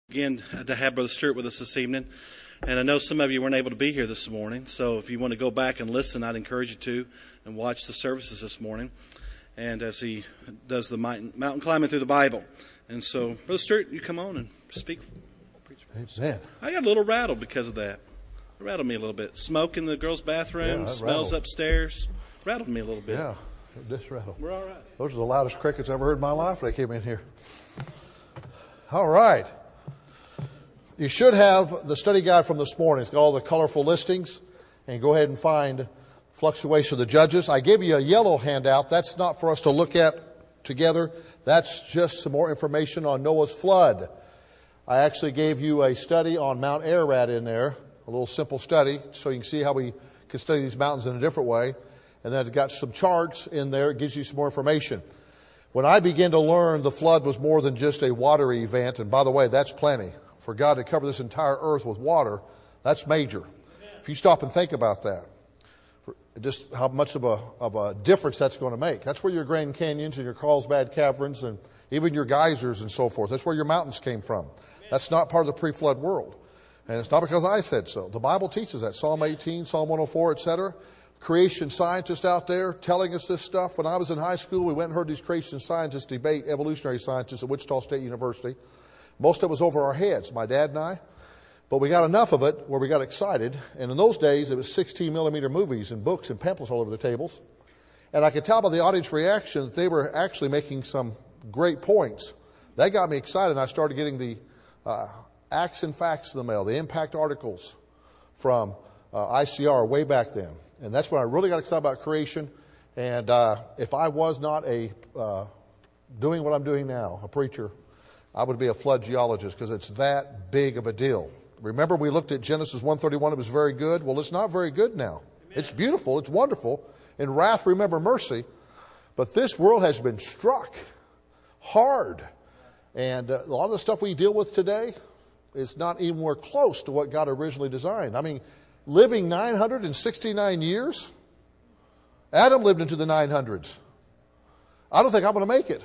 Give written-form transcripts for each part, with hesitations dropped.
Again, to have Brother Stewart with us this evening. And I know some of you weren't able to be here this morning, so if you want to go back and listen, I'd encourage you to and watch the services this morning. And as he does the mountain climbing through the Bible. And so, Brother Stewart, you come on and speak. Amen. I got a little rattled because of that. It rattled me a little bit. Smoke in the girls' bathroom, smells upstairs. Rattled me a little bit. Yeah, it just rattled. We're all right. Those are the loudest crickets I've ever heard in my life when they came in here. All right. You should have the study guide from this morning. It's got all the colorful listings. And go ahead and find Fluctuation of the Judges. I gave you a yellow handout. That's not for us to look at together. That's just some more information on Noah's flood. I actually gave you a study on Mount Ararat in there, a little simple study, so you can see how we can study these mountains in a different way. And then it's got some charts in there. It gives you some more information. When I began to learn the flood was more than just a water event, and by the way, that's plenty. For God to cover this entire earth with water, that's major. If you stop and think about that, just how much of a difference that's going to make. That's where your Grand Canyons and your Carlsbad Caverns and even your geysers and so forth, that's where your mountains came from. That's not part of the pre-flood world. And it's not because I said so. The Bible teaches that. Psalm 18, Psalm 104, etc. Creation scientists out there telling us this stuff. When I was in high school, we went and heard these creation scientists debate evolutionary scientists at Wichita State University. Most of it was over our heads, my dad and I. But we got enough of it where we got excited. And in those days, it was 16 millimeter movies and books and pamphlets all over the tables. And I could tell by the audience reaction that they were actually making some great points. That got me excited. And I started getting the Acts and Facts in the mail, the impact articles from ICR way back then. And that's when I really got excited about creation. And if I was not doing what I'm doing now, a preacher, I would be a flood geologist because it's that big of a deal. Remember we looked at Genesis 1:31, it was very good. Well, it's not very good now. Amen. It's beautiful, it's wonderful. In wrath, remember mercy. But this world has been struck hard. And a lot of the stuff we deal with today is not even more close to what God originally designed. I mean, living 969 years, Adam lived into the 900s. I don't think I'm going to make it.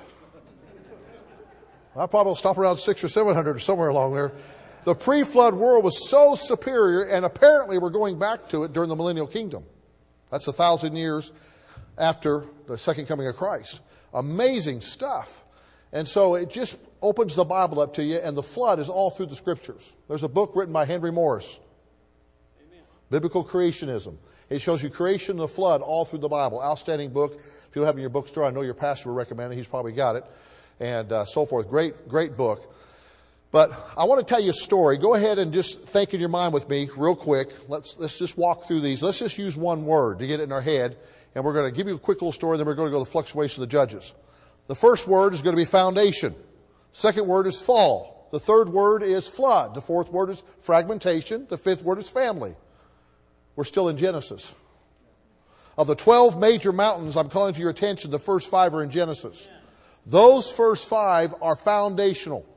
I'll probably stop around 600 or 700 or somewhere along there. The pre-flood world was so superior, and apparently we're going back to it during the millennial kingdom. That's 1,000 years after the second coming of Christ. Amazing stuff. And so it just opens the Bible up to you, and the flood is all through the Scriptures. There's a book written by Henry Morris, Amen. Biblical Creationism. It shows you creation and the flood all through the Bible. Outstanding book. If you don't have it in your bookstore, I know your pastor will recommend it. He's probably got it. And so forth. Great book. But I want to tell you a story. Go ahead and just think in your mind with me real quick. Let's just walk through these. Let's just use one word to get it in our head. And we're going to give you a quick little story, then we're going to go to the fluctuation of the judges. The first word is going to be foundation. Second word is fall. The third word is flood. The fourth word is fragmentation. The fifth word is family. We're still in Genesis. Of the 12 major mountains, I'm calling to your attention, the first 5 are in Genesis. Those first 5 are foundational.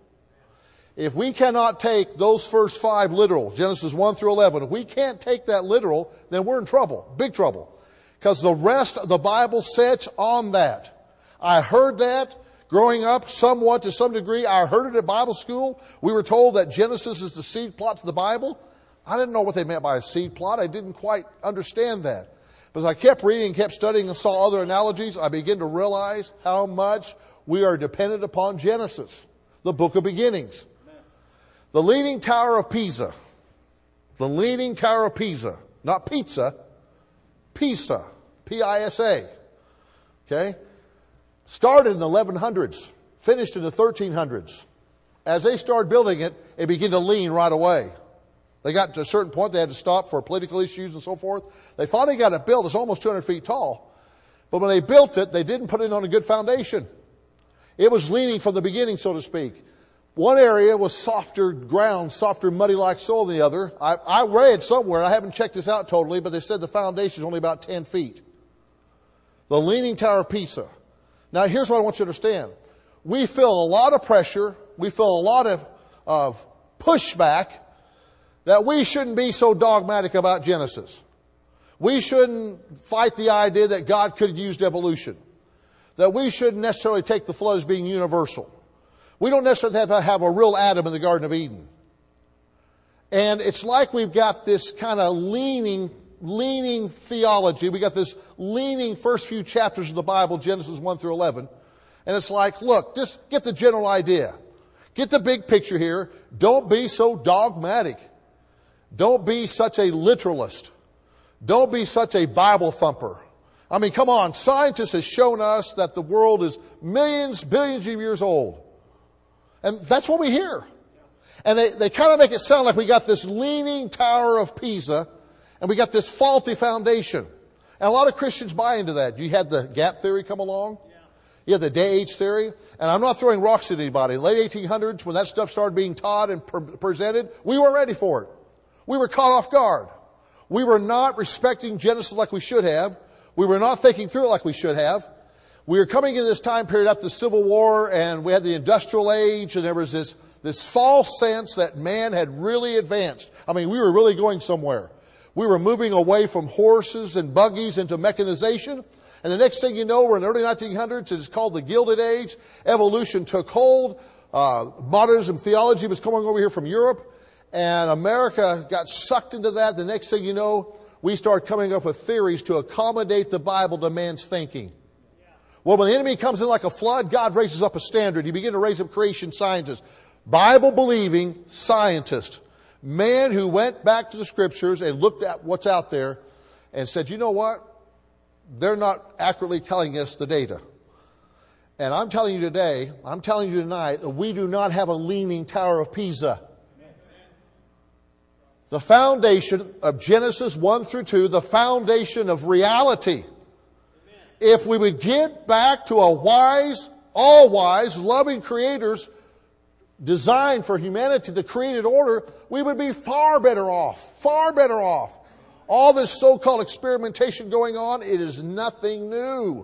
If we cannot take those first 5 literal, Genesis 1 through 11, if we can't take that literal, then we're in trouble, big trouble. Because the rest of the Bible sets on that. I heard that growing up somewhat to some degree. I heard it at Bible school. We were told that Genesis is the seed plot to the Bible. I didn't know what they meant by a seed plot. I didn't quite understand that. But as I kept reading and kept studying and saw other analogies, I began to realize how much we are dependent upon Genesis, the book of beginnings. The Leaning Tower of Pisa. The Leaning Tower of Pisa. Not pizza. Pisa. P-I-S-A. Okay? Started in the 1100s. Finished in the 1300s. As they started building it, it began to lean right away. They got to a certain point, they had to stop for political issues and so forth. They finally got it built. It's almost 200 feet tall. But when they built it, they didn't put it on a good foundation. It was leaning from the beginning, so to speak. One area was softer ground, softer muddy like soil than the other. I read somewhere, I haven't checked this out totally, but they said the foundation is only about 10 feet. The Leaning Tower of Pisa. Now here's what I want you to understand. We feel a lot of pressure, we feel a lot of pushback that we shouldn't be so dogmatic about Genesis. We shouldn't fight the idea that God could have used evolution. That we shouldn't necessarily take the flood as being universal. We don't necessarily have a real Adam in the Garden of Eden. And it's like we've got this kind of leaning theology. We got this leaning first few chapters of the Bible, Genesis 1 through 11. And it's like, look, just get the general idea. Get the big picture here. Don't be so dogmatic. Don't be such a literalist. Don't be such a Bible thumper. I mean, come on. Scientists have shown us that the world is millions, billions of years old. And that's what we hear. And they kind of make it sound like we got this leaning Tower of Pisa and we got this faulty foundation. And a lot of Christians buy into that. You had the gap theory come along. You had the day-age theory. And I'm not throwing rocks at anybody. In the late 1800s, when that stuff started being taught and presented, we weren't ready for it. We were caught off guard. We were not respecting Genesis like we should have. We were not thinking through it like we should have. We were coming into this time period after the Civil War, and we had the Industrial Age, and there was this false sense that man had really advanced. I mean, we were really going somewhere. We were moving away from horses and buggies into mechanization. And the next thing you know, we're in the early 1900s. It's called the Gilded Age. Evolution took hold. Modernism theology was coming over here from Europe. And America got sucked into that. The next thing you know, we start coming up with theories to accommodate the Bible to man's thinking. Well, when the enemy comes in like a flood, God raises up a standard. You begin to raise up creation scientists. Bible-believing scientists. Men who went back to the Scriptures and looked at what's out there and said, you know what? They're not accurately telling us the data. And I'm telling you today, I'm telling you tonight, that we do not have a leaning Tower of Pisa. The foundation of Genesis 1 through 2, the foundation of reality. If we would get back to a wise, all-wise, loving Creator's design for humanity, the created order, we would be far better off. Far better off. All this so-called experimentation going on, it is nothing new.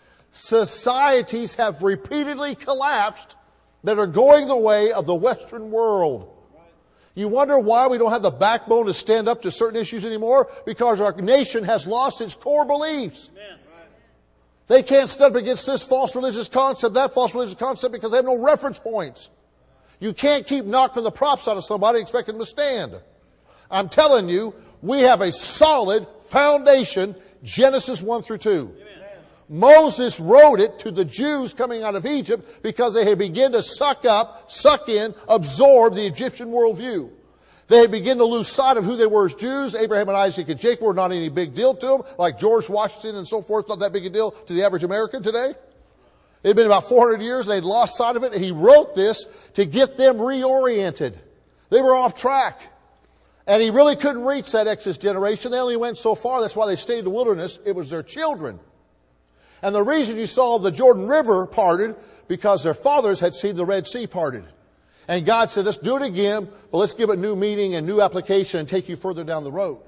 Societies have repeatedly collapsed that are going the way of the Western world. You wonder why we don't have the backbone to stand up to certain issues anymore? Because our nation has lost its core beliefs. Amen. They can't stand up against this false religious concept, that false religious concept, because they have no reference points. You can't keep knocking the props out of somebody and expecting them to stand. I'm telling you, we have a solid foundation, Genesis 1 through 2. Amen. Moses wrote it to the Jews coming out of Egypt because they had begun to suck in, absorb the Egyptian worldview. They had begun to lose sight of who they were as Jews. Abraham and Isaac and Jacob were not any big deal to them, like George Washington and so forth, not that big a deal to the average American today. It had been about 400 years and they'd lost sight of it, and he wrote this to get them reoriented. They were off track. And he really couldn't reach that Exodus generation. They only went so far. That's why they stayed in the wilderness. It was their children. And the reason you saw the Jordan River parted, because their fathers had seen the Red Sea parted. And God said, let's do it again, but let's give it new meaning and new application and take you further down the road.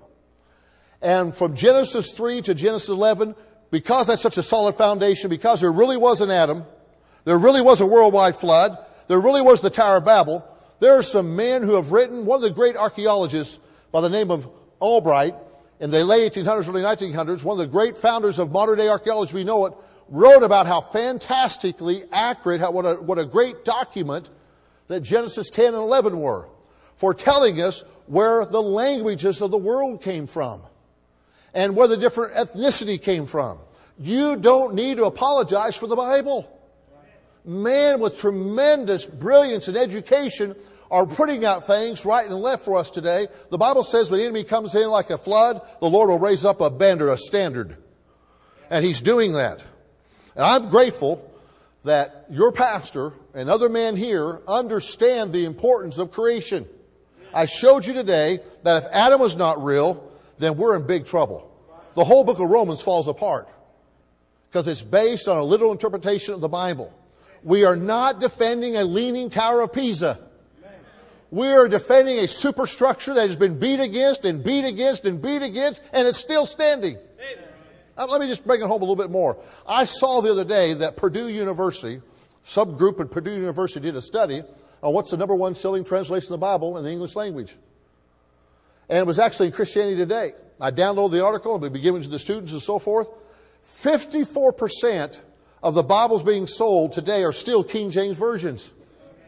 And from Genesis 3 to Genesis 11, because that's such a solid foundation, because there really was an Adam, there really was a worldwide flood, there really was the Tower of Babel, there are some men who have written, one of the great archaeologists by the name of Albright, in the late 1800s, early 1900s, one of the great founders of modern-day archaeology, we know it, wrote about how fantastically accurate, what a great document that Genesis 10 and 11 were, for telling us where the languages of the world came from and where the different ethnicity came from. You don't need to apologize for the Bible. Men with tremendous brilliance and education are putting out things right and left for us today. The Bible says when the enemy comes in like a flood, the Lord will raise up a banner, a standard. And He's doing that. And I'm grateful that your pastor and other men here understand the importance of creation. I showed you today that if Adam was not real, then we're in big trouble. The whole book of Romans falls apart because it's based on a literal interpretation of the Bible. We are not defending a leaning Tower of Pisa. We are defending a superstructure that has been beat against and beat against and beat against, and it's still standing. Let me just bring it home a little bit more. I saw the other day that Purdue University, subgroup at Purdue University, did a study on what's the number one selling translation of the Bible in the English language. And it was actually in Christianity Today. I downloaded the article and we began giving it to the students and so forth. 54% of the Bibles being sold today are still King James versions.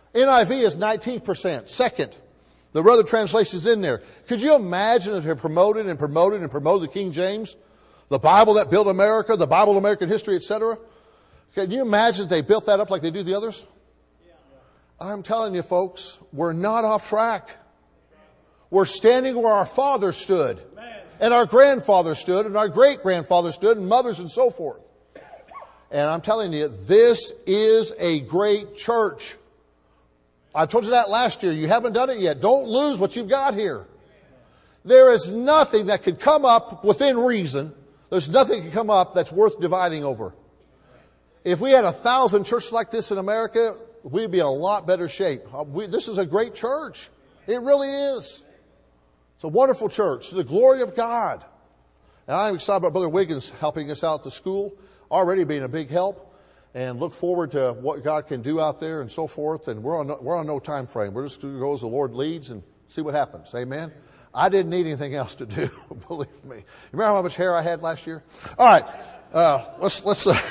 NIV is 19%. Second. There are other translations in there. Could you imagine if they promoted and promoted and promoted the King James? The Bible that built America, the Bible of American history, etc.? Can you imagine if they built that up like they do the others? I'm telling you, folks, we're not off track. We're standing where our fathers stood, and our grandfathers stood, and our great-grandfathers stood, and mothers and so forth. And I'm telling you, this is a great church. I told you that last year. You haven't done it yet. Don't lose what you've got here. There is nothing that could come up within reason. There's nothing that can come up that's worth dividing over. If we had 1,000 churches like this in America, we'd be in a lot better shape. This is a great church. It really is. It's a wonderful church. To the glory of God. And I'm excited about Brother Wiggins helping us out at the school. Already being a big help. And look forward to what God can do out there and so forth. And we're on no time frame. We're just going to go as the Lord leads and see what happens. Amen. I didn't need anything else to do. Believe me. You remember how much hair I had last year? All right. Let's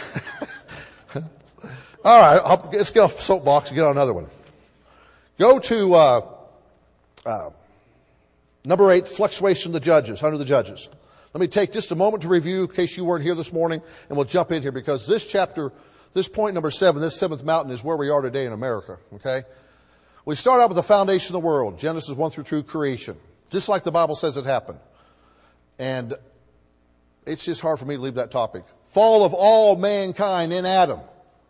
all right. Let's get off the soapbox and get on another one. Go to number 8, fluctuation of the judges, under the judges. Let me take just a moment to review in case you weren't here this morning, and we'll jump in here because this chapter, this point number 7, this 7th mountain is where we are today in America, okay? We start out with the foundation of the world, Genesis 1 through 2, creation, just like the Bible says it happened. And it's just hard for me to leave that topic. Fall of all mankind in Adam.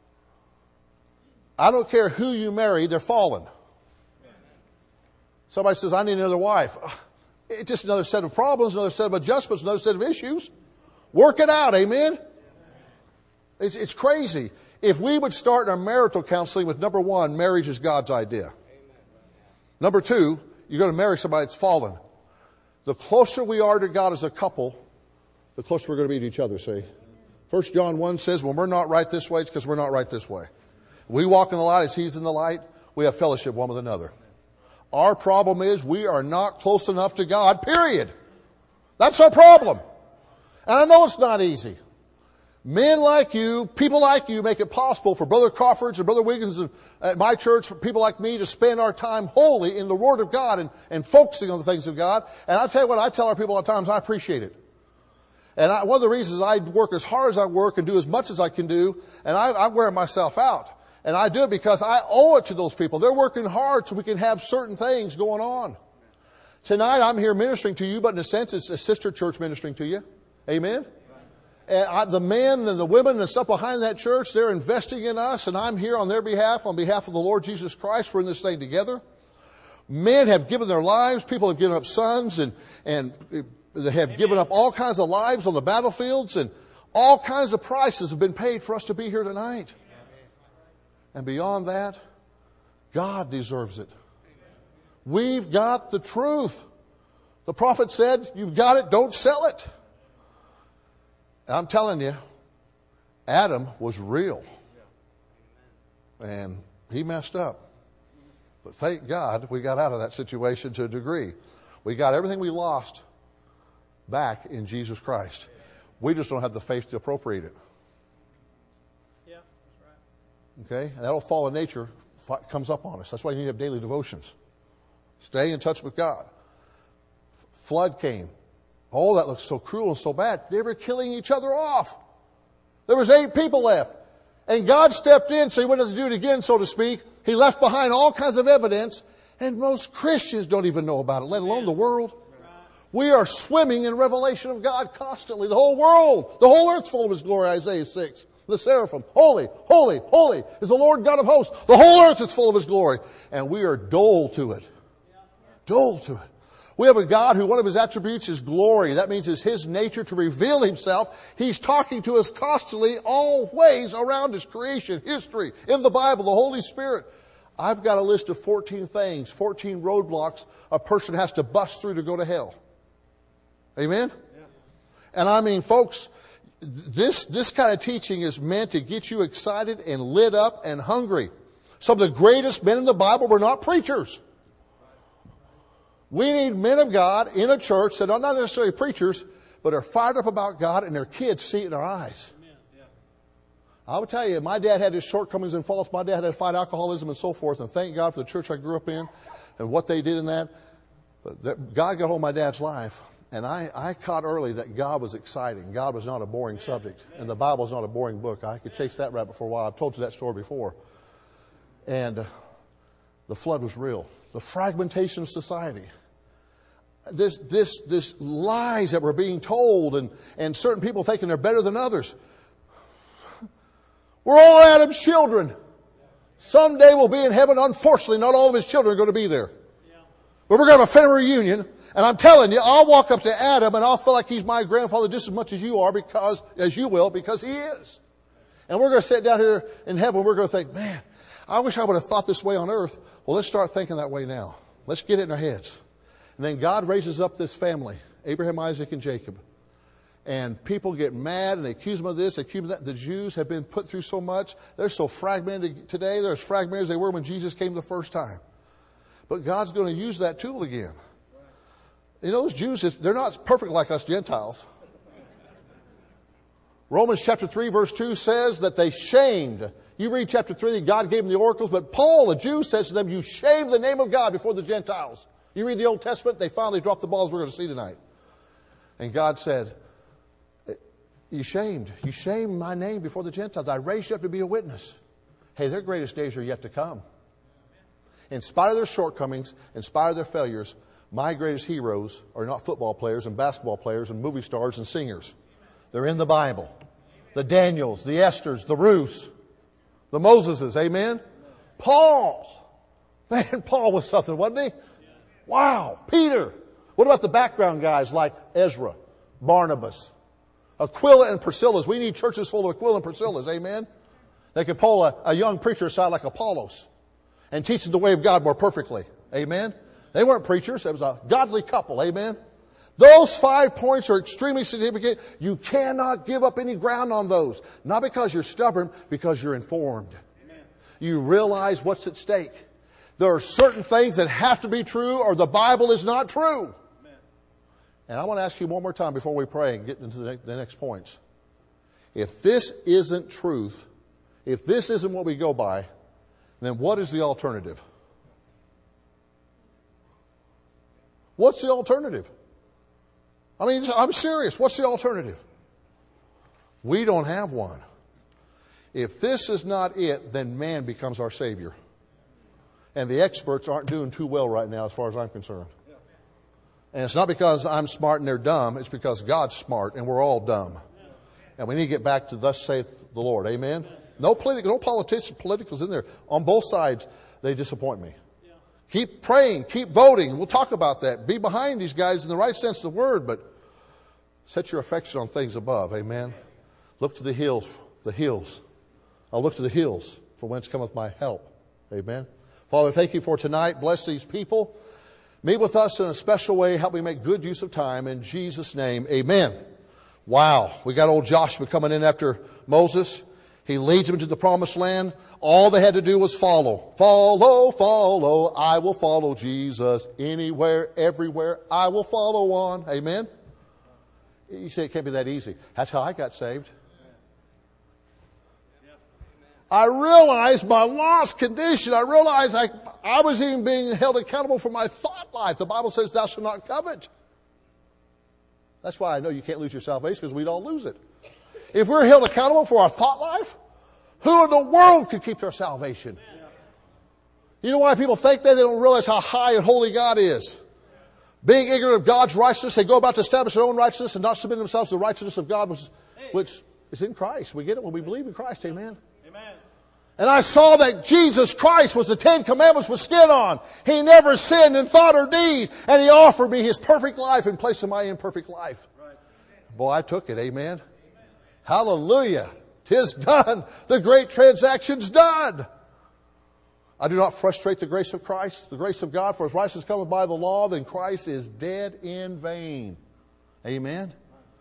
I don't care who you marry, they're fallen. Somebody says, I need another wife. It's just another set of problems, another set of adjustments, another set of issues. Work it out, amen? It's crazy. If we would start our marital counseling with number 1, marriage is God's idea. Number 2, you're going to marry somebody that's fallen. The closer we are to God as a couple, the closer we're going to be to each other, see? 1 John 1 says, when we're not right this way, it's because we're not right this way. We walk in the light as He's in the light. We have fellowship one with another. Our problem is we are not close enough to God, period. That's our problem. And I know it's not easy. Men like you, people like you make it possible for Brother Crawford's and Brother Wiggins at my church, for people like me to spend our time wholly in the Word of God and focusing on the things of God. And I tell you what, I tell our people all the times, I appreciate it. And one of the reasons I work as hard as I work and do as much as I can do, and I wear myself out. And I do it because I owe it to those people. They're working hard so we can have certain things going on. Tonight I'm here ministering to you, but in a sense it's a sister church ministering to you. Amen? And the men and the women and stuff behind that church, they're investing in us, and I'm here on their behalf, on behalf of the Lord Jesus Christ. We're in this thing together. Men have given their lives. People have given up sons and they have given up all kinds of lives on the battlefields, and all kinds of prices have been paid for us to be here tonight. And beyond that, God deserves it. We've got the truth. The prophet said, you've got it, don't sell it. And I'm telling you, Adam was real. And he messed up. But thank God we got out of that situation to a degree. We got everything we lost back in Jesus Christ. We just don't have the faith to appropriate it. Okay? And that old fallen nature comes up on us. That's why you need to have daily devotions. Stay in touch with God. Flood came. Oh, that looks so cruel and so bad. They were killing each other off. There was 8 people left. And God stepped in so He wouldn't have to do it again, so to speak. He left behind all kinds of evidence. And most Christians don't even know about it, let alone the world. We are swimming in revelation of God constantly. The whole world, the whole earth's full of His glory, Isaiah 6. The seraphim, holy, holy, holy is the Lord God of hosts. The whole earth is full of His glory. And we are dull to it. Dull to it. We have a God who one of His attributes is glory. That means it's His nature to reveal Himself. He's talking to us constantly, all ways around His creation, history, in the Bible, the Holy Spirit. I've got a list of 14 things, 14 roadblocks a person has to bust through to go to hell. Amen? Yeah. And I mean, folks, this kind of teaching is meant to get you excited and lit up and hungry. Some of the greatest men in the Bible were not preachers. We need men of God in a church that are not necessarily preachers, but are fired up about God and their kids see it in their eyes. I would tell you, my dad had his shortcomings and faults. My dad had to fight alcoholism and so forth. And thank God for the church I grew up in and what they did in that. But God got hold of my dad's life. And I caught early that God was exciting. God was not a boring subject. And the Bible is not a boring book. I could chase that rabbit for a while. I've told you that story before. And the flood was real. The fragmentation of society. This lies that were being told and certain people thinking they're better than others. We're all Adam's children. Someday we'll be in heaven. Unfortunately, not all of his children are going to be there. But we're going to have a family reunion. And I'm telling you, I'll walk up to Adam and I'll feel like he's my grandfather just as much as you are, because he is. And we're going to sit down here in heaven. We're going to think, man, I wish I would have thought this way on earth. Well, let's start thinking that way now. Let's get it in our heads. And then God raises up this family, Abraham, Isaac, and Jacob. And people get mad and they accuse them of this, they accuse them of that. The Jews have been put through so much. They're so fragmented today. They're as fragmented as they were when Jesus came the first time. But God's going to use that tool again. You know, those Jews, they're not perfect like us Gentiles. Romans chapter 3 verse 2 says that they shamed. You read chapter 3 that God gave them the oracles, but Paul, a Jew, says to them, you shamed the name of God before the Gentiles. You read the Old Testament, they finally dropped the balls we're going to see tonight. And God said, you shamed my name before the Gentiles. I raised you up to be a witness. Hey, their greatest days are yet to come. In spite of their shortcomings, in spite of their failures, my greatest heroes are not football players and basketball players and movie stars and singers. They're in the Bible. The Daniels, the Esthers, the Ruths, the Moseses. Amen? Paul. Man, Paul was something, wasn't he? Wow. Peter. What about the background guys like Ezra, Barnabas, Aquila and Priscilla? We need churches full of Aquila and Priscillas. Amen? They could pull a young preacher aside like Apollos and teach them the way of God more perfectly. Amen? They weren't preachers. It was a godly couple. Amen? Those 5 points are extremely significant. You cannot give up any ground on those. Not because you're stubborn, because you're informed. Amen. You realize what's at stake. There are certain things that have to be true or the Bible is not true. Amen. And I want to ask you one more time before we pray and get into the next points. If this isn't truth, if this isn't what we go by, then what is the alternative? What's the alternative? I mean, I'm serious. What's the alternative? We don't have one. If this is not it, then man becomes our Savior. And the experts aren't doing too well right now as far as I'm concerned. And it's not because I'm smart and they're dumb. It's because God's smart and we're all dumb. And we need to get back to thus saith the Lord. Amen? No politicals in there. On both sides, they disappoint me. Keep praying, keep voting. We'll talk about that. Be behind these guys in the right sense of the word, but set your affection on things above. Amen. Look to the hills. I'll look to the hills for whence cometh my help. Amen. Father, thank you for tonight. Bless these people. Meet with us in a special way. Help me make good use of time. In Jesus' name, amen. Wow. We got old Joshua coming in after Moses. He leads them into the promised land. All they had to do was follow. Follow. I will follow Jesus. Anywhere, everywhere, I will follow on. Amen? You say it can't be that easy. That's how I got saved. I realized my lost condition. I realized I was even being held accountable for my thought life. The Bible says, thou shalt not covet. That's why I know you can't lose your salvation, because we'd all lose it. If we're held accountable for our thought life, who in the world could keep their salvation? You know why people think that? They don't realize how high and holy God is. Being ignorant of God's righteousness, they go about to establish their own righteousness and not submit themselves to the righteousness of God, which is in Christ. We get it when we believe in Christ. Amen. Amen. And I saw that Jesus Christ was the 10 Commandments with skin on. He never sinned in thought or deed. And He offered me His perfect life in place of my imperfect life. Boy, I took it. Amen. Hallelujah. 'Tis done. The great transaction's done. I do not frustrate the grace of Christ, the grace of God, for if righteousness cometh by the law, then Christ is dead in vain. Amen.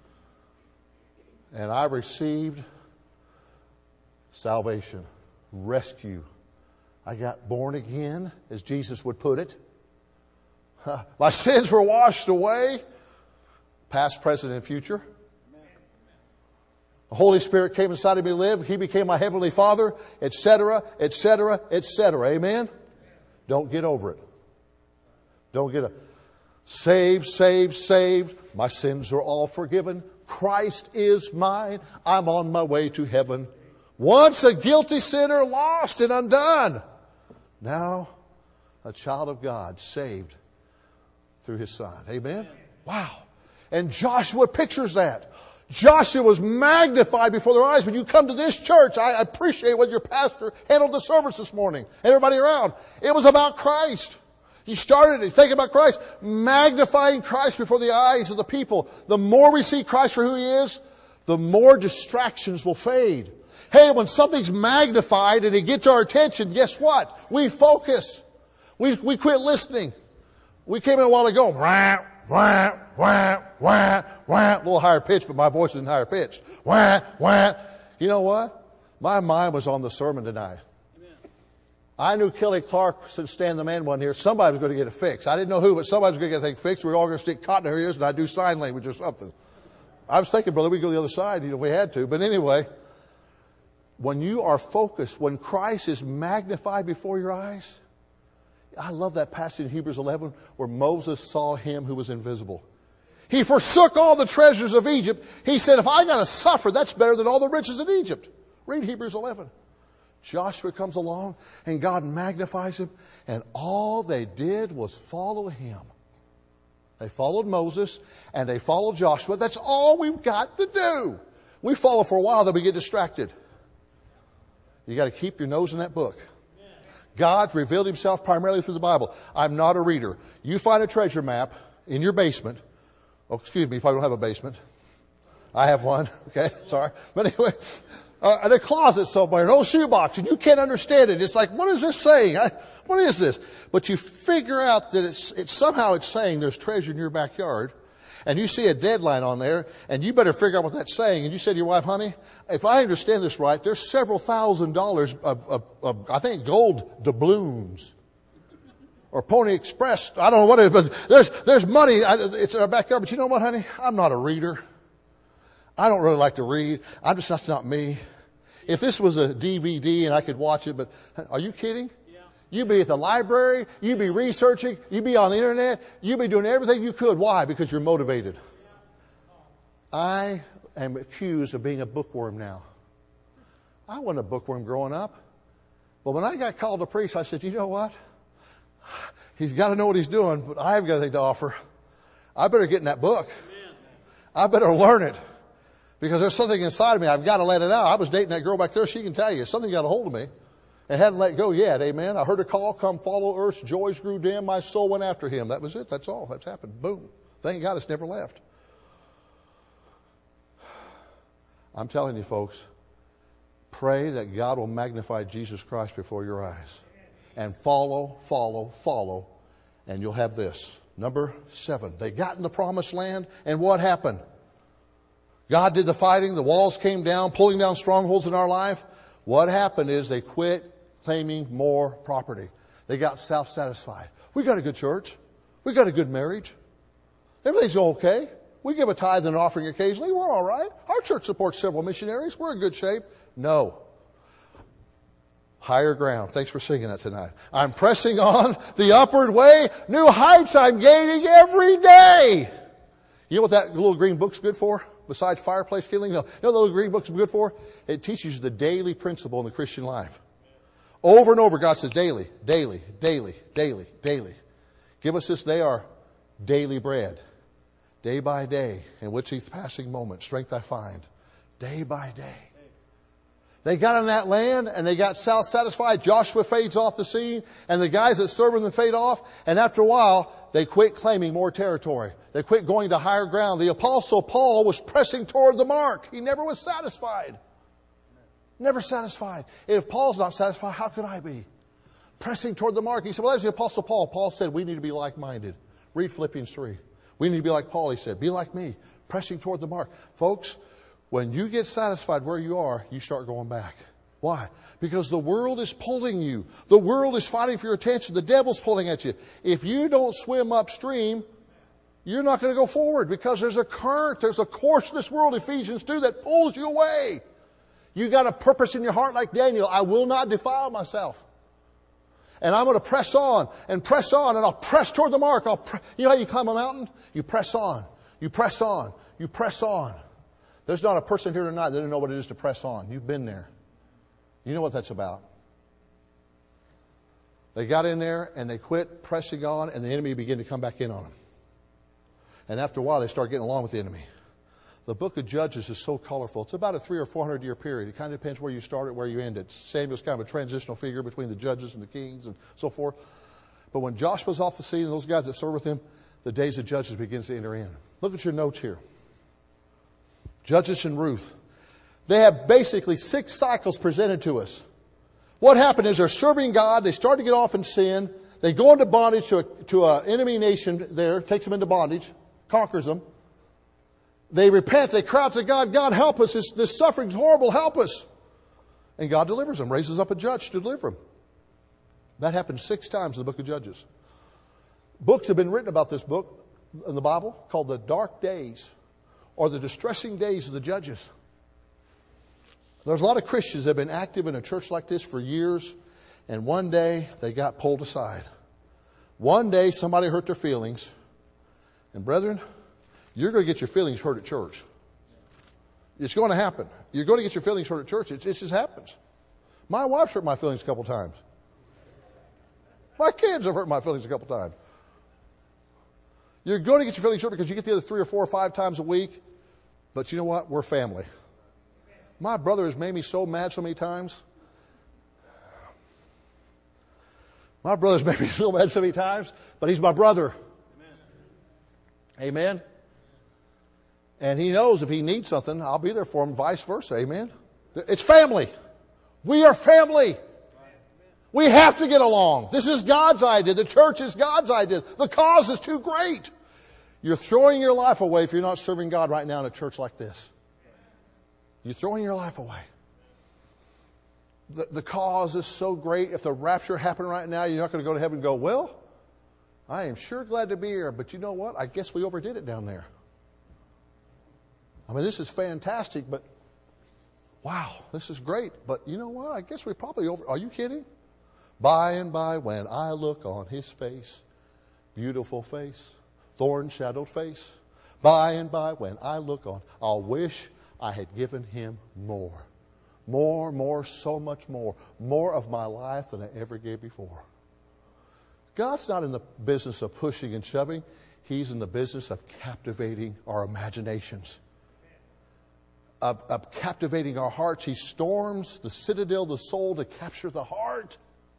And I received salvation, rescue. I got born again, as Jesus would put it. My sins were washed away, past, present, and future. The Holy Spirit came inside of me to live. He became my Heavenly Father, etc., etc., etc. Amen? Don't get over it. Don't get it. Saved, saved, saved. My sins are all forgiven. Christ is mine. I'm on my way to heaven. Once a guilty sinner, lost and undone. Now a child of God, saved through His Son. Amen? Wow. And Joshua pictures that. Joshua was magnified before their eyes. When you come to this church, I appreciate what your pastor handled the service this morning. And everybody around. It was about Christ. He started it thinking about Christ, magnifying Christ before the eyes of the people. The more we see Christ for who He is, the more distractions will fade. Hey, when something's magnified and it gets our attention, guess what? We focus. We quit listening. We came in a while ago, wah, wah, wah, wah, wah, a little higher pitch, but my voice isn't higher pitched. Wah, wah. You know what? My mind was on the sermon tonight. I knew Kelly Clark, since Stan the Man wasn't here, somebody was going to get it fixed. I didn't know who, but somebody was going to get the thing fixed. We were all going to stick cotton in our ears and I'd do sign language or something. I was thinking, brother, we'd go the other side, if we had to. But anyway, when you are focused, when Christ is magnified before your eyes, I love that passage in Hebrews 11 where Moses saw Him who was invisible. He forsook all the treasures of Egypt. He said, if I got to suffer, that's better than all the riches in Egypt. Read Hebrews 11. Joshua comes along and God magnifies him, and all they did was follow him. They followed Moses and they followed Joshua. That's all we've got to do. We follow for a while, then we get distracted. You got to keep your nose in that book. God's revealed Himself primarily through the Bible. I'm not a reader. You find a treasure map in your basement. Oh, excuse me if I don't have a basement. I have one. Okay, sorry. But anyway, in a closet somewhere, an old shoebox, and you can't understand it. It's like, what is this saying? What is this? But you figure out that it's somehow it's saying there's treasure in your backyard, and you see a deadline on there, and you better figure out what that's saying. And you say to your wife, honey, if I understand this right, there's several $1,000s of I think, gold doubloons. Or Pony Express. I don't know what it is, but there's money. It's in our backyard. But you know what, honey? I'm not a reader. I don't really like to read. That's not me. If this was a DVD and I could watch it, but are you kidding? Yeah. You'd be at the library. You'd be researching. You'd be on the internet. You'd be doing everything you could. Why? Because you're motivated. I am accused of being a bookworm now. I wasn't a bookworm growing up. But when I got called to preach, I said, you know what? He's got to know what he's doing, but I haven't got anything to offer. I better get in that book. I better learn it. Because there's something inside of me. I've got to let it out. I was dating that girl back there. She can tell you. Something got a hold of me. And hadn't let go yet. Amen. I heard a call, come follow earth's joys grew dim. My soul went after him. That was it. That's all. That's happened. Boom. Thank God it's never left. I'm telling you, folks, pray that God will magnify Jesus Christ before your eyes. And follow, follow, follow. And you'll have this. Number 7. They got in the promised land. And what happened? God did the fighting. The walls came down, pulling down strongholds in our life. What happened is they quit claiming more property. They got self-satisfied. We got a good church. We got a good marriage. Everything's okay. We give a tithe and offering occasionally. We're all right. Our church supports several missionaries. We're in good shape. No. Higher ground. Thanks for singing that tonight. I'm pressing on the upward way. New heights I'm gaining every day. You know what that little green book's good for? Besides fireplace kindling? No. You know what the little green book's good for? It teaches you the daily principle in the Christian life. Over and over, God says daily, daily, daily, daily, daily. Give us this day our daily bread. Day by day, in which each passing moment, strength I find. Day by day. They got in that land and they got self-satisfied. Joshua fades off the scene and the guys that serve him fade off. And after a while, they quit claiming more territory. They quit going to higher ground. The Apostle Paul was pressing toward the mark. He never was satisfied. Never satisfied. If Paul's not satisfied, how could I be? Pressing toward the mark. He said, well, that's the Apostle Paul. Paul said we need to be like-minded. Read Philippians 3. We need to be like Paul, he said. Be like me. Pressing toward the mark. Folks, when you get satisfied where you are, you start going back. Why? Because the world is pulling you. The world is fighting for your attention. The devil's pulling at you. If you don't swim upstream, you're not going to go forward because there's a current, there's a course in this world, Ephesians 2, that pulls you away. You got a purpose in your heart like Daniel. I will not defile myself. And I'm going to press on, and I'll press toward the mark. You know how you climb a mountain? You press on. You press on. You press on. There's not a person here tonight that doesn't know what it is to press on. You've been there. You know what that's about. They got in there and they quit pressing on, and the enemy began to come back in on them. And after a while, they start getting along with the enemy. The book of Judges is so colorful. It's about a 300 or 400 year period. It kind of depends where you started, where you ended. Samuel's kind of a transitional figure between the judges and the kings and so forth. But when Joshua's off the scene and those guys that serve with him, the days of Judges begins to enter in. Look at your notes here. Judges and Ruth. They have basically 6 cycles presented to us. What happened is they're serving God. They start to get off in sin. They go into bondage to an enemy nation there, takes them into bondage, conquers them. They repent. They cry out to God, God, help us. This suffering's horrible. Help us. And God delivers them, raises up a judge to deliver them. That happened 6 times in the book of Judges. Books have been written about this book in the Bible called the dark days or the distressing days of the judges. There's a lot of Christians that have been active in a church like this for years, and one day they got pulled aside. One day somebody hurt their feelings. And brethren, you're going to get your feelings hurt at church. It's going to happen. You're going to get your feelings hurt at church. It just happens. My wife's hurt my feelings a couple times. My kids have hurt my feelings a couple times. You're going to get your feelings hurt because you get together 3 or 4 or 5 times a week. But you know what? We're family. My brother has made me so mad so many times. My brother's made me so mad so many times, but he's my brother. Amen. Amen. And he knows if he needs something, I'll be there for him, vice versa. Amen. It's family. We are family. We have to get along. This is God's idea. The church is God's idea. The cause is too great. You're throwing your life away if you're not serving God right now in a church like this. You're throwing your life away. The cause is so great. If the rapture happened right now, you're not going to go to heaven and go, well, I am sure glad to be here, but you know what? I guess we overdid it down there. I mean, this is fantastic, but wow, this is great. But you know what? I guess we probably are you kidding? By and by, when I look on his face, beautiful face, thorn-shadowed face, by and by, when I look on, I'll wish I had given him more. More, so much more. More of my life than I ever gave before. God's not in the business of pushing and shoving. He's in the business of captivating our imaginations. Of captivating our hearts. He storms the citadel of the soul to capture the heart.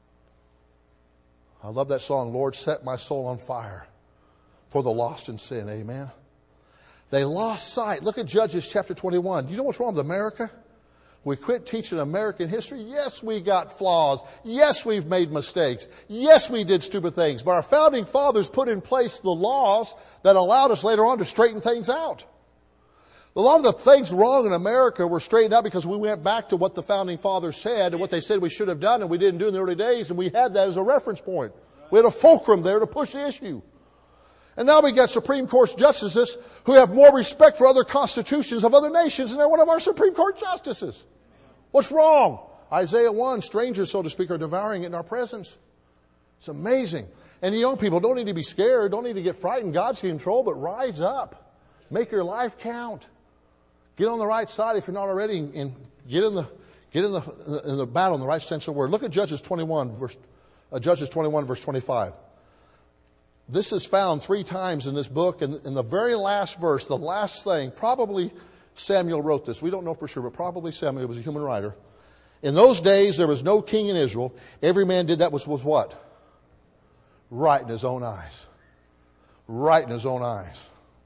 I love that song, Lord, set my soul on fire for the lost in sin. Amen. They lost sight. Look at Judges chapter 21. Do you know what's wrong with America? We quit teaching American history. Yes, we got flaws. Yes, we've made mistakes. Yes, we did stupid things. But our founding fathers put in place the laws that allowed us later on to straighten things out. A lot of the things wrong in America were straightened out because we went back to what the founding fathers said and what they said we should have done and we didn't do in the early days, and we had that as a reference point. We had a fulcrum there to push the issue. And now we got Supreme Court justices who have more respect for other constitutions of other nations than they're one of our Supreme Court justices. What's wrong? Isaiah 1, strangers, so to speak, are devouring it in our presence. It's amazing. And the young people don't need to be scared, don't need to get frightened. God's in control, but rise up. Make your life count. Get on the right side if you're not already, and get in the battle in the right sense of the word. Look at Judges 21, verse 25. This is found 3 times in this book, and in the very last verse, the last thing, probably Samuel wrote this. We don't know for sure, but probably Samuel was a human writer. In those days, there was no king in Israel. Every man did that was what? Right in his own eyes. Right in his own eyes.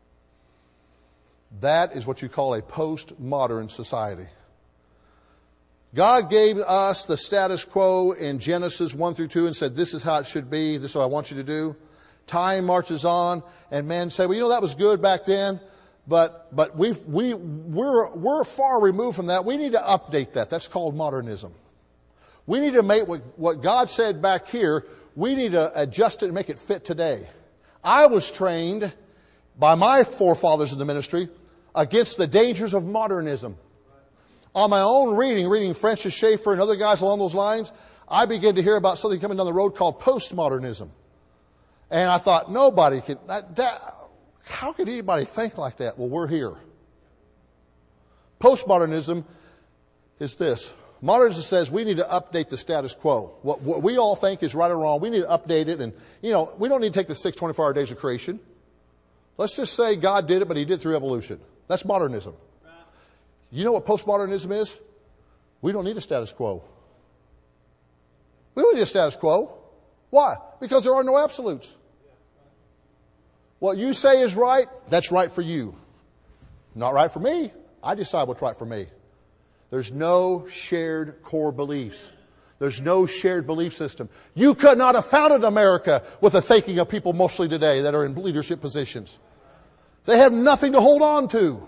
That is what you call a postmodern society. God gave us the status quo in Genesis 1 through 2 and said, this is how it should be. This is what I want you to do. Time marches on, and men say, well, you know, that was good back then, but we're far removed from that. We need to update that. That's called modernism. We need to make what God said back here, we need to adjust it and make it fit today. I was trained by my forefathers in the ministry against the dangers of modernism. On my own reading Francis Schaeffer and other guys along those lines, I began to hear about something coming down the road called postmodernism. And I thought, nobody can, how could anybody think like that? Well, we're here. Postmodernism is this. Modernism says we need to update the status quo. What we all think is right or wrong, we need to update it. And, we don't need to take the 6 24-hour days of creation. Let's just say God did it, but He did it through evolution. That's modernism. You know what postmodernism is? We don't need a status quo. We don't need a status quo. Why? Because there are no absolutes. What you say is right, that's right for you. Not right for me. I decide what's right for me. There's no shared core beliefs. There's no shared belief system. You could not have founded America with the thinking of people mostly today that are in leadership positions. They have nothing to hold on to.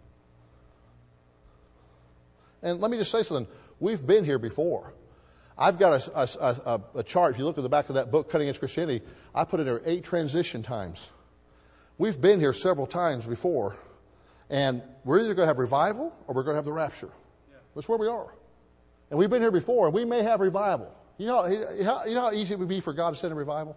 And let me just say something. We've been here before. I've got a chart. If you look at the back of that book, Cutting Edge Christianity, I put in there 8 transition times. We've been here several times before. And we're either going to have revival or we're going to have the rapture. That's where we are. And we've been here before, and we may have revival. You know how easy it would be for God to send a revival?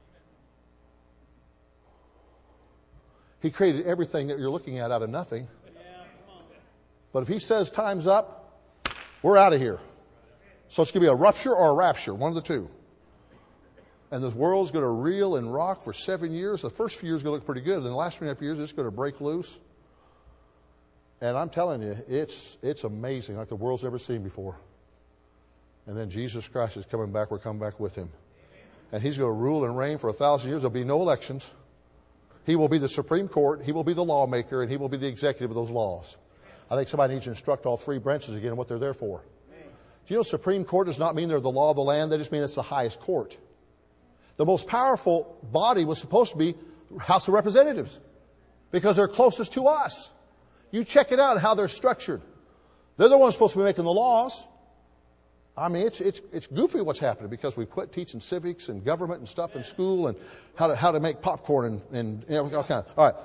He created everything that you're looking at out of nothing. But if He says time's up, we're out of here. So it's going to be a rupture or a rapture, one of the two. And this world's going to reel and rock for 7 years. The first few years are going to look pretty good. And the last 3.5 years, it's going to break loose. And I'm telling you, it's amazing, like the world's never seen before. And then Jesus Christ is coming back. We're coming back with Him. And He's going to rule and reign for 1,000 years. There'll be no elections. He will be the Supreme Court. He will be the lawmaker. And He will be the executive of those laws. I think somebody needs to instruct all 3 branches again on what they're there for. Do you know Supreme Court does not mean they're the law of the land? They just mean it's the highest court. The most powerful body was supposed to be House of Representatives because they're closest to us. You check it out how they're structured. They're the ones supposed to be making the laws. I mean, it's goofy what's happening because we quit teaching civics and government and stuff in school and how to make popcorn and all kind of. All right.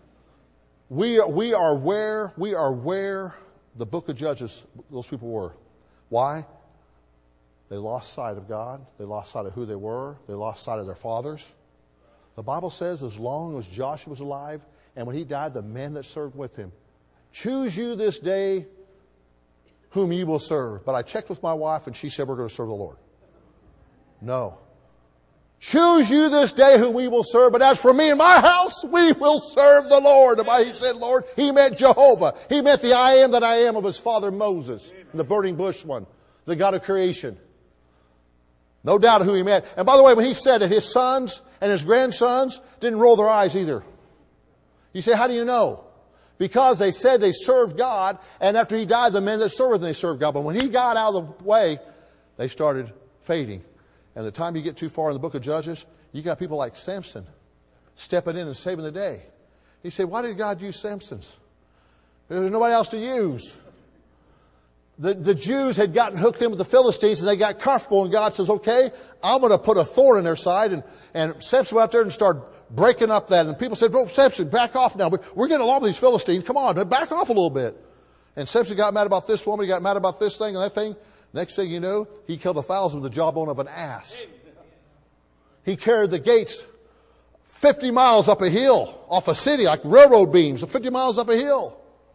We are where the book of Judges, those people were. Why? They lost sight of God. They lost sight of who they were. They lost sight of their fathers. The Bible says as long as Joshua was alive and when he died, the men that served with him, choose you this day whom ye will serve. But I checked with my wife and she said we're going to serve the Lord. No. Choose you this day whom we will serve. But as for me and my house, we will serve the Lord. And he said, Lord, he meant Jehovah. He meant the I am that I am of his father Moses, the burning bush one, the God of creation. No doubt who he meant. And by the way, when he said it, his sons and his grandsons didn't roll their eyes either. You say, how do you know? Because they said they served God, and after he died, the men that served him, they served God. But when he got out of the way, they started fading. And the time you get too far in the book of Judges, you got people like Samson stepping in and saving the day. You say, why did God use Samson's? There was nobody else to use. The Jews had gotten hooked in with the Philistines and they got comfortable, and God says, okay, I'm going to put a thorn in their side. And Samson went out there and started breaking up that. And people said, oh, Samson, back off now. We're getting along with these Philistines. Come on, back off a little bit. And Samson got mad about this woman. He got mad about this thing and that thing. Next thing you know, he killed 1,000 with the jawbone of an ass. He carried the gates 50 miles up a hill off a city, like railroad beams, 50 miles up a hill.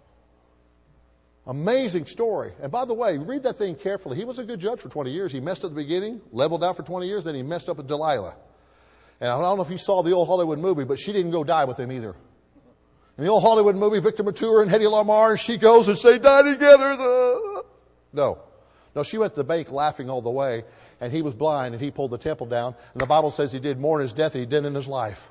Amazing story. And by the way, read that thing carefully. He was a good judge for 20 years. He messed up at the beginning, leveled out for 20 years, then he messed up with Delilah. And I don't know if you saw the old Hollywood movie, but she didn't go die with him either. In the old Hollywood movie, Victor Mature and Hedy Lamarr, she goes and say, die together. No, she went to the bank laughing all the way, and he was blind, and he pulled the temple down. And the Bible says he did more in his death than he did in his life.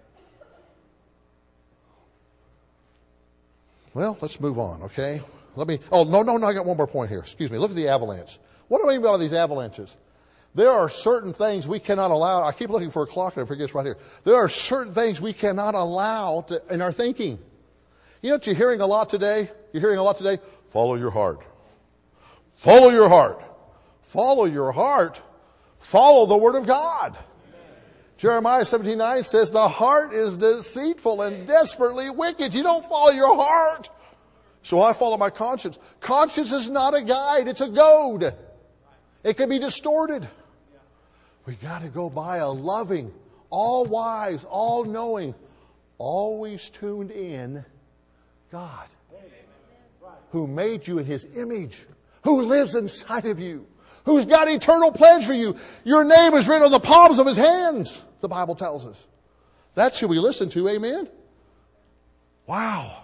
Well, let's move on, okay? I got one more point here. Excuse me. Look at the avalanche. What do I mean by these avalanches? There are certain things we cannot allow. I keep looking for a clock and I forget it's right here. There are certain things we cannot allow in our thinking. You know what you're hearing a lot today? Follow your heart. Follow your heart. Follow your heart. Follow the Word of God. Jeremiah 17:9 says, the heart is deceitful and desperately wicked. You don't follow your heart. So I follow my conscience. Conscience is not a guide. It's a goad. It can be distorted. We got to go by a loving, all-wise, all-knowing, always tuned in God, who made you in His image, who lives inside of you, who's got eternal plans for you. Your name is written on the palms of His hands, the Bible tells us. That's who we listen to, amen? Wow.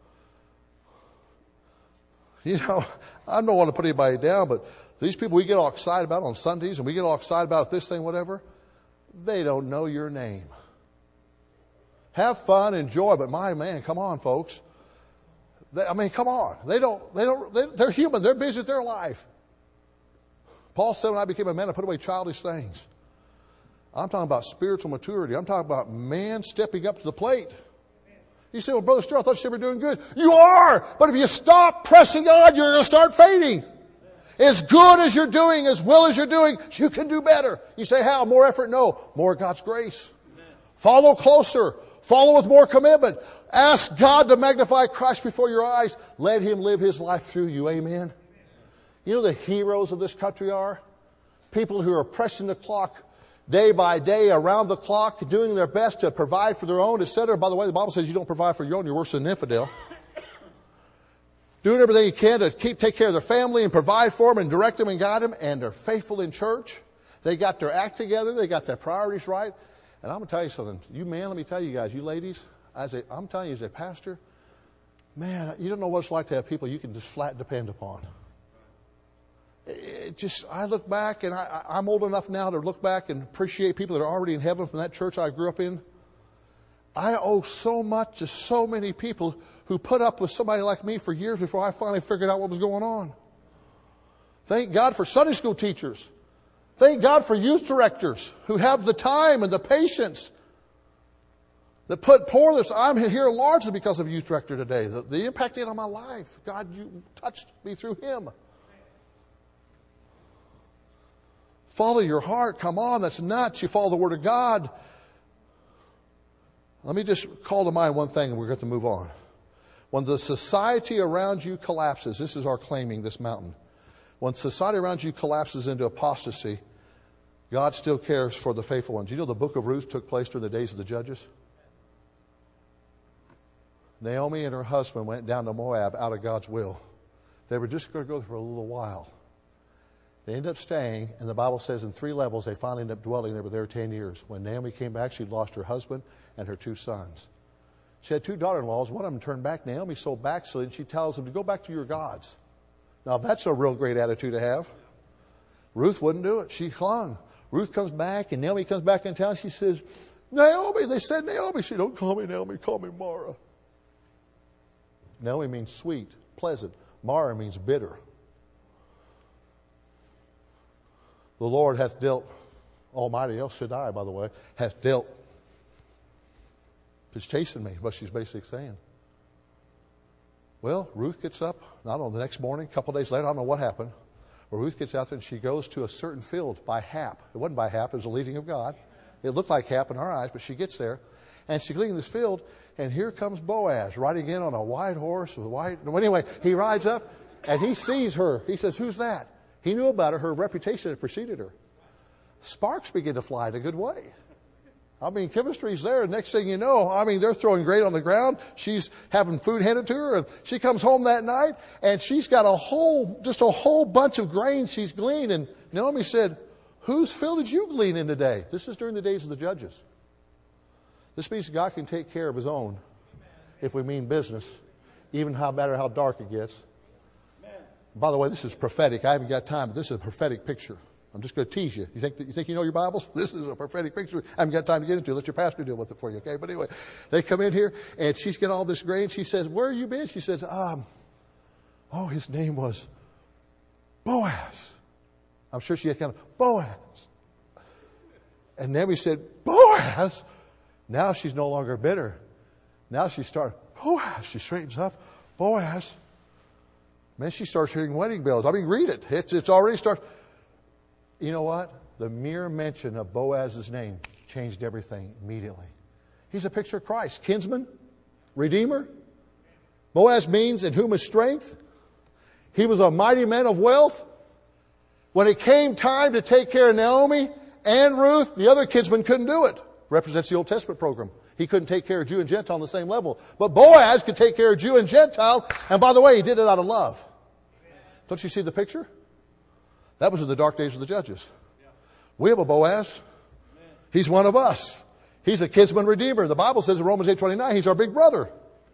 You know, I don't want to put anybody down, but these people we get all excited about on Sundays, and we get all excited about this thing, whatever, they don't know your name. Have fun, enjoy, but my man, come on, folks. Come on. They're human. They're busy with their life. Paul said, when I became a man, I put away childish things. I'm talking about spiritual maturity. I'm talking about man stepping up to the plate. You say, well, Brother Stewart, I thought you were doing good. You are! But if you stop pressing on, you're going to start fading. As good as you're doing, as well as you're doing, you can do better. You say, how? More effort? No. More God's grace. Follow closer. Follow with more commitment. Ask God to magnify Christ before your eyes. Let Him live His life through you. Amen. You know the heroes of this country are? People who are pressing the clock day by day, around the clock, doing their best to provide for their own, etc. By the way, the Bible says you don't provide for your own, you're worse than an infidel. Doing everything you can to take care of their family and provide for them and direct them and guide them. And they're faithful in church. They got their act together. They got their priorities right. And I'm going to tell you something. You men, let me tell you guys, you ladies, I'm telling you as a pastor, man, you don't know what it's like to have people you can just flat depend upon. I look back, and I'm old enough now to look back and appreciate people that are already in heaven from that church I grew up in. I owe so much to so many people who put up with somebody like me for years before I finally figured out what was going on. Thank God for Sunday school teachers. Thank God for youth directors who have the time and the patience that pour this. I'm here largely because of youth director today. The impact he had on my life. God, you touched me through him. Follow your heart. Come on, that's nuts. You follow the Word of God. Let me just call to mind one thing and we're going to move on. When the society around you collapses, this is our claiming this mountain. When society around you collapses into apostasy, God still cares for the faithful ones. You know the book of Ruth took place during the days of the judges? Naomi and her husband went down to Moab out of God's will. They were just going to go for a little while. They ended up staying, and the Bible says in 3 levels they finally ended up dwelling. They were there 10 years. When Naomi came back, she'd lost her husband and her 2 sons. She had 2 daughter-in-laws. One of them turned back. Naomi's so backslidden, she tells them to go back to your gods. Now, that's a real great attitude to have. Ruth wouldn't do it. She clung. Ruth comes back, and Naomi comes back in town. She says, Naomi. They said Naomi. She said, don't call me Naomi. Call me Mara. Naomi means sweet, pleasant. Mara means bitter. The Lord hath dealt, Almighty El Shaddai, by the way, hath dealt. It's chasing me, what she's basically saying. Well, Ruth gets up, not on the next morning, a couple days later, I don't know what happened. But Ruth gets out there and she goes to a certain field by Hap. It wasn't by Hap, it was the leading of God. It looked like Hap in our eyes, but she gets there. And she's leading this field, and here comes Boaz, riding in on a white horse with white. Anyway, he rides up, and he sees her. He says, who's that? He knew about her. Her reputation had preceded her. Sparks begin to fly in a good way. I mean, chemistry's there. Next thing you know, they're throwing grain on the ground. She's having food handed to her. And she comes home that night, and she's got a whole bunch of grain she's gleaned. And Naomi said, whose field did you glean in today? This is during the days of the judges. This means God can take care of His own if we mean business, even no matter how dark it gets. By the way, this is prophetic. I haven't got time, but this is a prophetic picture. I'm just going to tease you. You think you know your Bibles? This is a prophetic picture. I haven't got time to get into it. Let your pastor deal with it for you, okay? But anyway, they come in here, and she's got all this grain. She says, where have you been? She says, his name was Boaz. I'm sure she had kind of, Boaz. And then we said, Boaz? Now she's no longer bitter. Now she starts, Boaz. She straightens up, Boaz. Man, she starts hearing wedding bells. Read it. It's already started. You know what? The mere mention of Boaz's name changed everything immediately. He's a picture of Christ. Kinsman, Redeemer. Boaz means in whom is strength. He was a mighty man of wealth. When it came time to take care of Naomi and Ruth, the other kinsman couldn't do it. Represents the Old Testament program. He couldn't take care of Jew and Gentile on the same level. But Boaz could take care of Jew and Gentile. And by the way, he did it out of love. Don't you see the picture? That was in the dark days of the judges. We have a Boaz. He's one of us. He's a kinsman redeemer. The Bible says in Romans 8:29, he's our big brother.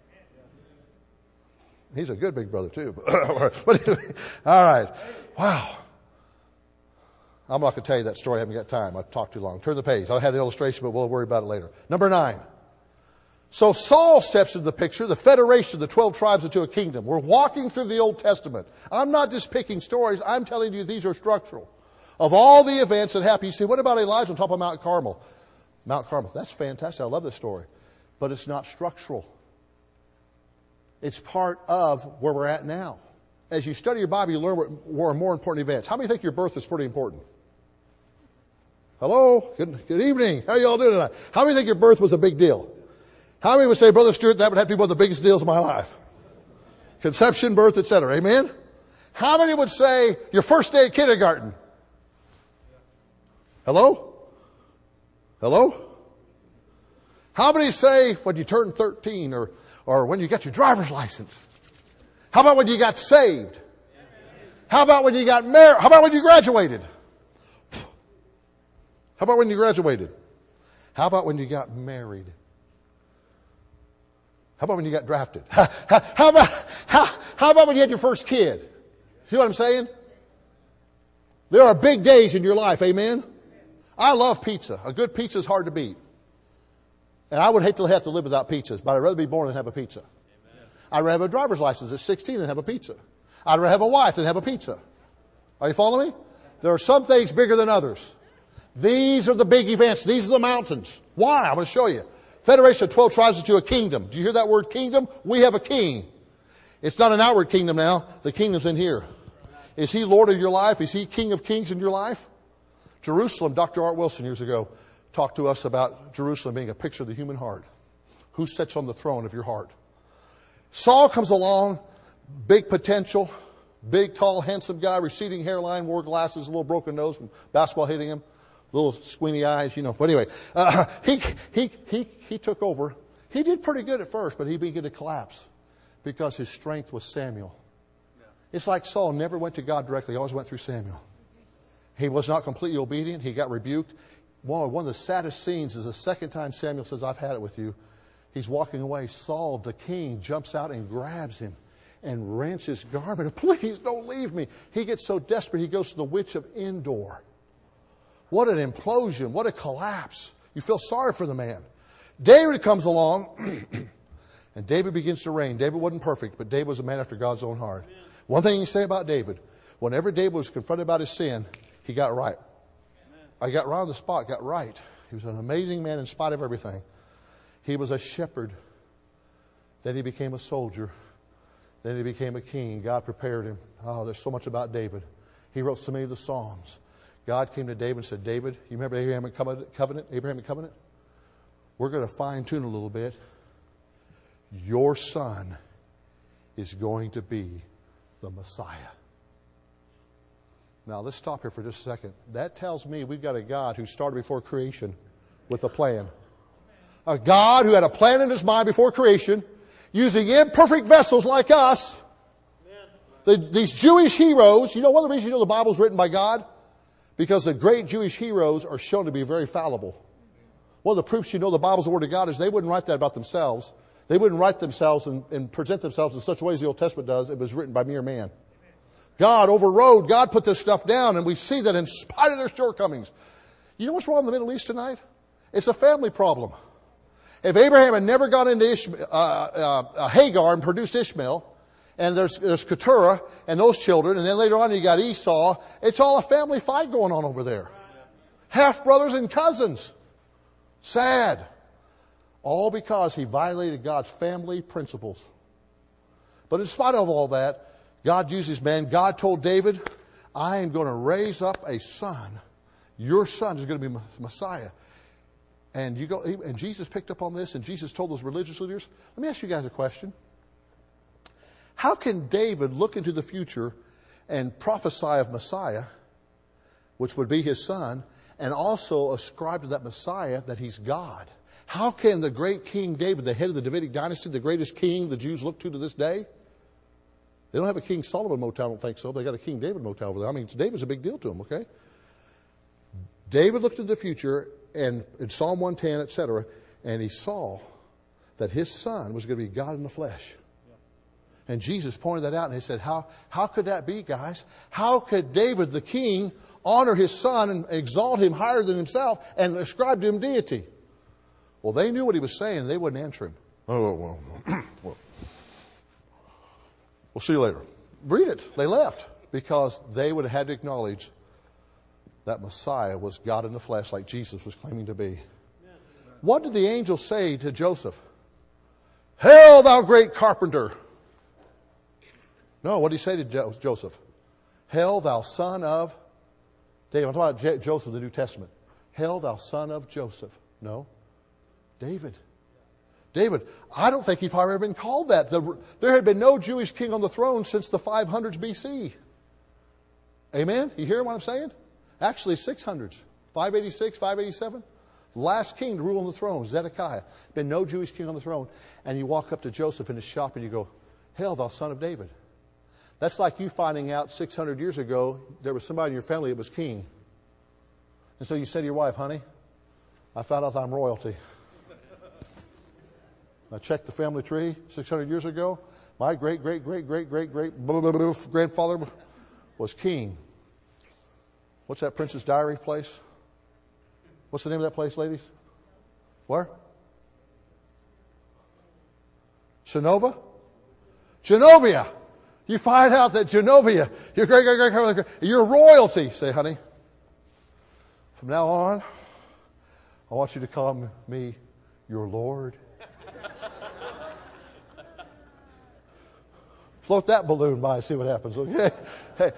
He's a good big brother too. But anyway, all right. Wow. I'm not going to tell you that story. I haven't got time. I've talked too long. Turn the page. I had an illustration, but we'll worry about it later. Number 9. So Saul steps into the picture, the federation of the 12 tribes into a kingdom. We're walking through the Old Testament. I'm not just picking stories. I'm telling you these are structural. Of all the events that happened, you say, what about Elijah on top of Mount Carmel? Mount Carmel. That's fantastic. I love this story. But it's not structural. It's part of where we're at now. As you study your Bible, you learn what are more important events. How many think your birth is pretty important? Hello? Good evening. How are you all doing tonight? How many think your birth was a big deal? How many would say, Brother Stewart, that would have to be one of the biggest deals of my life? Conception, birth, etc. Amen? How many would say your first day of kindergarten? Hello? Hello? How many say when you turned 13 or when you got your driver's license? How about when you got saved? How about when you got married? How about when you graduated? How about when you graduated? How about when you got married? How about when you got drafted? How about when you had your first kid? See what I'm saying? There are big days in your life, amen? I love pizza. A good pizza is hard to beat. And I would hate to have to live without pizzas, but I'd rather be born than have a pizza. I'd rather have a driver's license at 16 than have a pizza. I'd rather have a wife than have a pizza. Are you following me? There are some things bigger than others. These are the big events. These are the mountains. Why? I'm going to show you. Federation of 12 tribes into a kingdom. Do you hear that word kingdom? We have a king. It's not an outward kingdom now. The kingdom's in here. Is he Lord of your life? Is he King of Kings in your life? Jerusalem, Dr. Art Wilson years ago talked to us about Jerusalem being a picture of the human heart. Who sits on the throne of your heart? Saul comes along, big potential, big, tall, handsome guy, receding hairline, wore glasses, a little broken nose from basketball hitting him, little squinty eyes, you know. But anyway, he took over. He did pretty good at first, but he began to collapse because his strength was Samuel. It's like Saul never went to God directly. He always went through Samuel. He was not completely obedient. He got rebuked. One of the saddest scenes is the second time Samuel says, I've had it with you. He's walking away. Saul, the king, jumps out and grabs him and rents his garment. Please don't leave me. He gets so desperate, he goes to the witch of Endor. What an implosion. What a collapse. You feel sorry for the man. David comes along, and David begins to reign. David wasn't perfect, but David was a man after God's own heart. Amen. One thing you say about David, whenever David was confronted about his sin, he got right. Amen. I got right on the spot, got right. He was an amazing man in spite of everything. He was a shepherd. Then he became a soldier. Then he became a king. God prepared him. Oh, there's so much about David. He wrote so many of the Psalms. God came to David and said, David, you remember Abraham and covenant? We're going to fine tune a little bit. Your son is going to be the Messiah. Now let's stop here for just a second. That tells me we've got a God who started before creation with a plan. A God who had a plan in his mind before creation, using imperfect vessels like us. These Jewish heroes, you know one of the reasons you know the Bible's written by God? Because the great Jewish heroes are shown to be very fallible. One of the proofs you know the Bible's the Word of God is they wouldn't write that about themselves. They wouldn't write themselves and present themselves in such a way as the Old Testament does. It was written by mere man. God overrode. God put this stuff down, and we see that in spite of their shortcomings. You know what's wrong in the Middle East tonight? It's a family problem. If Abraham had never gone into Hagar and produced Ishmael, and there's Keturah and those children, and then later on you got Esau, it's all a family fight going on over there. Half brothers and cousins. Sad. All because he violated God's family principles. But in spite of all that, God uses man. God told David, I am going to raise up a son. Your son is going to be Messiah. And and Jesus picked up on this, and Jesus told those religious leaders, let me ask you guys a question. How can David look into the future and prophesy of Messiah, which would be his son, and also ascribe to that Messiah that he's God? How can the great King David, the head of the Davidic dynasty, the greatest king the Jews look to this day? They don't have a King Solomon motel, I don't think so. They got a King David motel over there. I mean, David's a big deal to them, okay? David looked into the future, and in Psalm 110, etc., and he saw that his son was going to be God in the flesh. And Jesus pointed that out, and he said, how could that be, guys? How could David, the king, honor his son and exalt him higher than himself and ascribe to him deity? Well, they knew what he was saying, and they wouldn't answer him. Oh, well, we'll see you later. Read it. They left because they would have had to acknowledge that Messiah was God in the flesh like Jesus was claiming to be. What did the angel say to Joseph? Hail, thou great carpenter! No, what did he say to Joseph? Hail, thou son of David. I'm talking about Joseph, the New Testament. Hail, thou son of Joseph. No, David. David. I don't think he'd probably ever been called that. There had been no Jewish king on the throne since the 500s BC. Amen? You hear what I'm saying? Actually, 600s. 586, 587. Last king to rule on the throne, Zedekiah. Been no Jewish king on the throne. And you walk up to Joseph in his shop and you go, Hail, thou son of David. That's like you finding out 600 years ago there was somebody in your family that was king. And so you say to your wife, honey, I found out I'm royalty. I checked the family tree 600 years ago. My great-great-great-great-great-great grandfather was king. What's that Princess Diary place? What's the name of that place, ladies? Where? Genova? Genovia. You find out that Genovia, your great-great-great, you're royalty. Say, honey, from now on, I want you to call me your Lord. Float that balloon by and see what happens. Okay? Hey.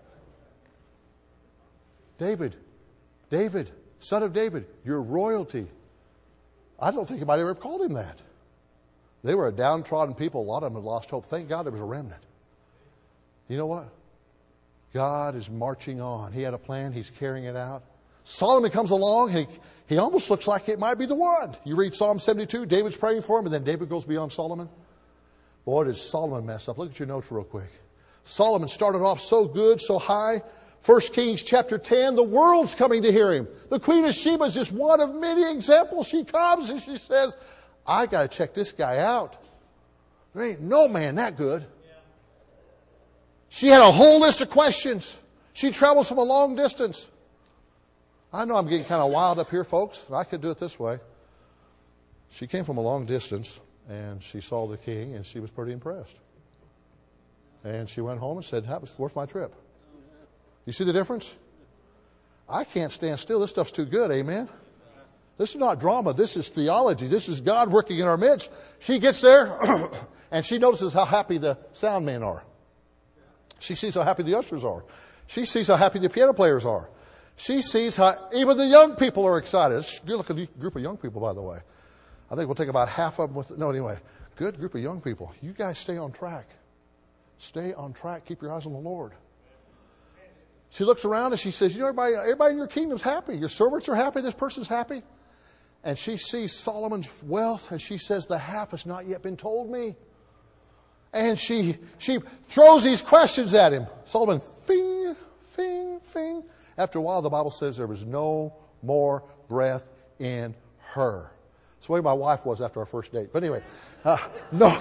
David, son of David, you're royalty. I don't think anybody ever called him that. They were a downtrodden people. A lot of them had lost hope. Thank God there was a remnant. You know what? God is marching on. He had a plan. He's carrying it out. Solomon comes along. He almost looks like it might be the one. You read Psalm 72. David's praying for him, and then David goes beyond Solomon. Boy, did Solomon mess up. Look at your notes real quick. Solomon started off so good, so high. 1 Kings chapter 10, the world's coming to hear him. The Queen of Sheba is just one of many examples. She comes and she says, I got to check this guy out. There ain't no man that good. She had a whole list of questions. She travels from a long distance. I know I'm getting kind of wild up here, folks. I could do it this way. She came from a long distance, and she saw the king, and she was pretty impressed. And she went home and said, that was worth my trip. You see the difference? I can't stand still. This stuff's too good, amen? This is not drama. This is theology. This is God working in our midst. She gets there, and she notices how happy the sound men are. She sees how happy the ushers are. She sees how happy the piano players are. She sees how even the young people are excited. It's a good looking group of young people, by the way. I think we'll take about half of them anyway. Good group of young people. You guys stay on track. Stay on track. Keep your eyes on the Lord. She looks around and she says, you know, everybody in your kingdom's happy. Your servants are happy. This person's happy. And she sees Solomon's wealth and she says, the half has not yet been told me. And she throws these questions at him. Solomon, fing, fing, fing. After a while, the Bible says there was no more breath in her. That's the way my wife was after our first date. But anyway, no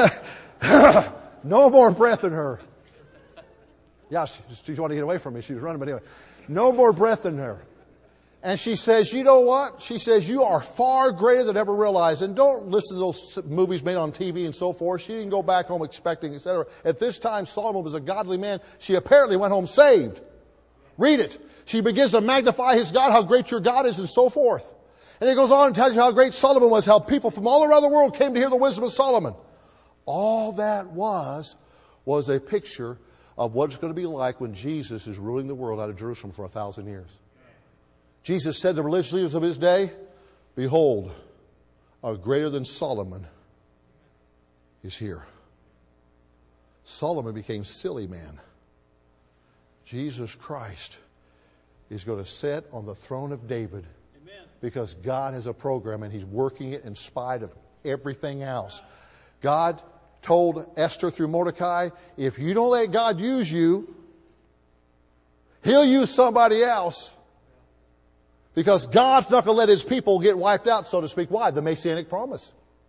more breath in her. Yeah, she wanted to get away from me. She was running, but anyway. No more breath in her. And she says, you know what? She says, you are far greater than ever realized. And don't listen to those movies made on TV and so forth. She didn't go back home expecting, etc. At this time, Solomon was a godly man. She apparently went home saved. Read it. She begins to magnify his God, how great your God is, and so forth. And it goes on and tells you how great Solomon was, how people from all around the world came to hear the wisdom of Solomon. All that was a picture of what it's going to be like when Jesus is ruling the world out of Jerusalem for 1,000 years. Jesus said to the religious leaders of his day, Behold, a greater than Solomon is here. Solomon became silly man. Jesus Christ is going to sit on the throne of David. Amen. Because God has a program and He's working it in spite of everything else. God told Esther through Mordecai, if you don't let God use you, He'll use somebody else. Because God's not going to let His people get wiped out, so to speak. Why? The Messianic promise.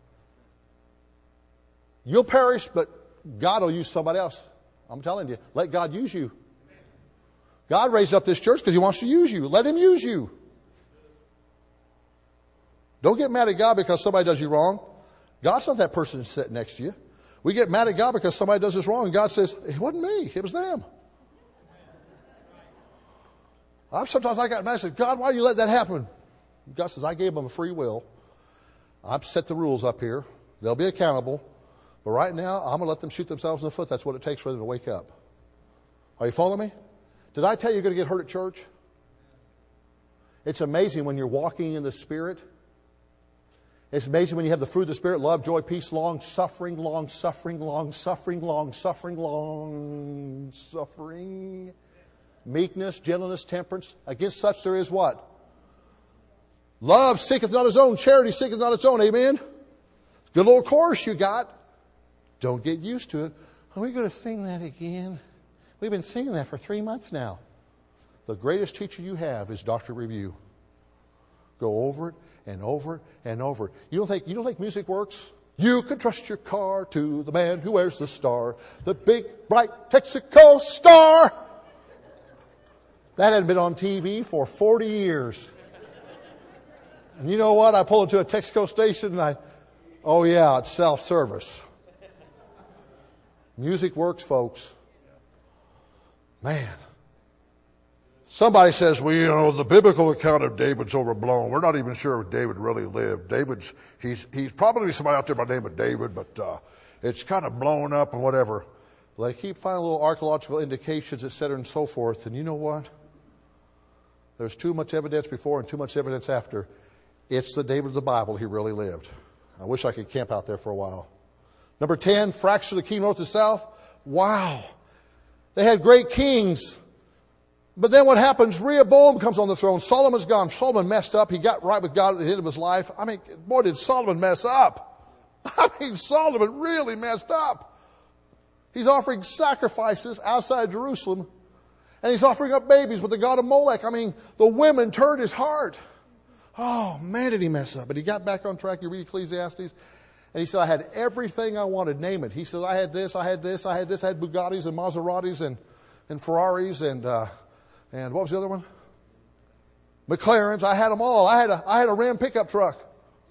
You'll perish, but God will use somebody else. I'm telling you, let God use you. God raised up this church because He wants to use you. Let Him use you. Don't get mad at God because somebody does you wrong. God's not that person sitting next to you. We get mad at God because somebody does us wrong, and God says, it wasn't me, it was them. Sometimes I got mad and said, God, why did you let that happen? God says, I gave them a free will. I've set the rules up here. They'll be accountable. But right now, I'm going to let them shoot themselves in the foot. That's what it takes for them to wake up. Are you following me? Did I tell you you're going to get hurt at church? It's amazing when you're walking in the Spirit. It's amazing when you have the fruit of the Spirit, love, joy, peace, long suffering, long suffering, long suffering, long suffering, long suffering, meekness, gentleness, temperance. Against such there is what? Love seeketh not his own, charity seeketh not its own. Amen? Good little chorus you got. Don't get used to it. Are we going to sing that again? We've been singing that for 3 months now. The greatest teacher you have is Dr. Review. Go over it and over it and over it. You don't think music works? You can trust your car to the man who wears the star, the big bright Texaco star. That hadn't been on TV for 40 years. And you know what? I pull into a Texaco station and oh yeah, it's self-service. Music works, folks. Man. Somebody says, well, the biblical account of David's overblown. We're not even sure if David really lived. He's probably somebody out there by the name of David, but it's kind of blown up and whatever. They keep finding little archaeological indications, et cetera, and so forth. And you know what? There's too much evidence before and too much evidence after. It's the David of the Bible. He really lived. I wish I could camp out there for a while. Number 10, fracture the kingdom north and south. Wow. They had great kings. But then what happens? Rehoboam comes on the throne. Solomon's gone. Solomon messed up. He got right with God at the end of his life. I mean, boy, did Solomon mess up. I mean, Solomon really messed up. He's offering sacrifices outside Jerusalem. And he's offering up babies with the god of Molech. I mean, the women turned his heart. Oh, man, did he mess up. But he got back on track. You read Ecclesiastes. And he said, I had everything I wanted. Name it. He said, I had this, I had this, I had this. I had Bugattis and Maseratis and Ferraris and what was the other one? McLarens. I had them all. I had a Ram pickup truck.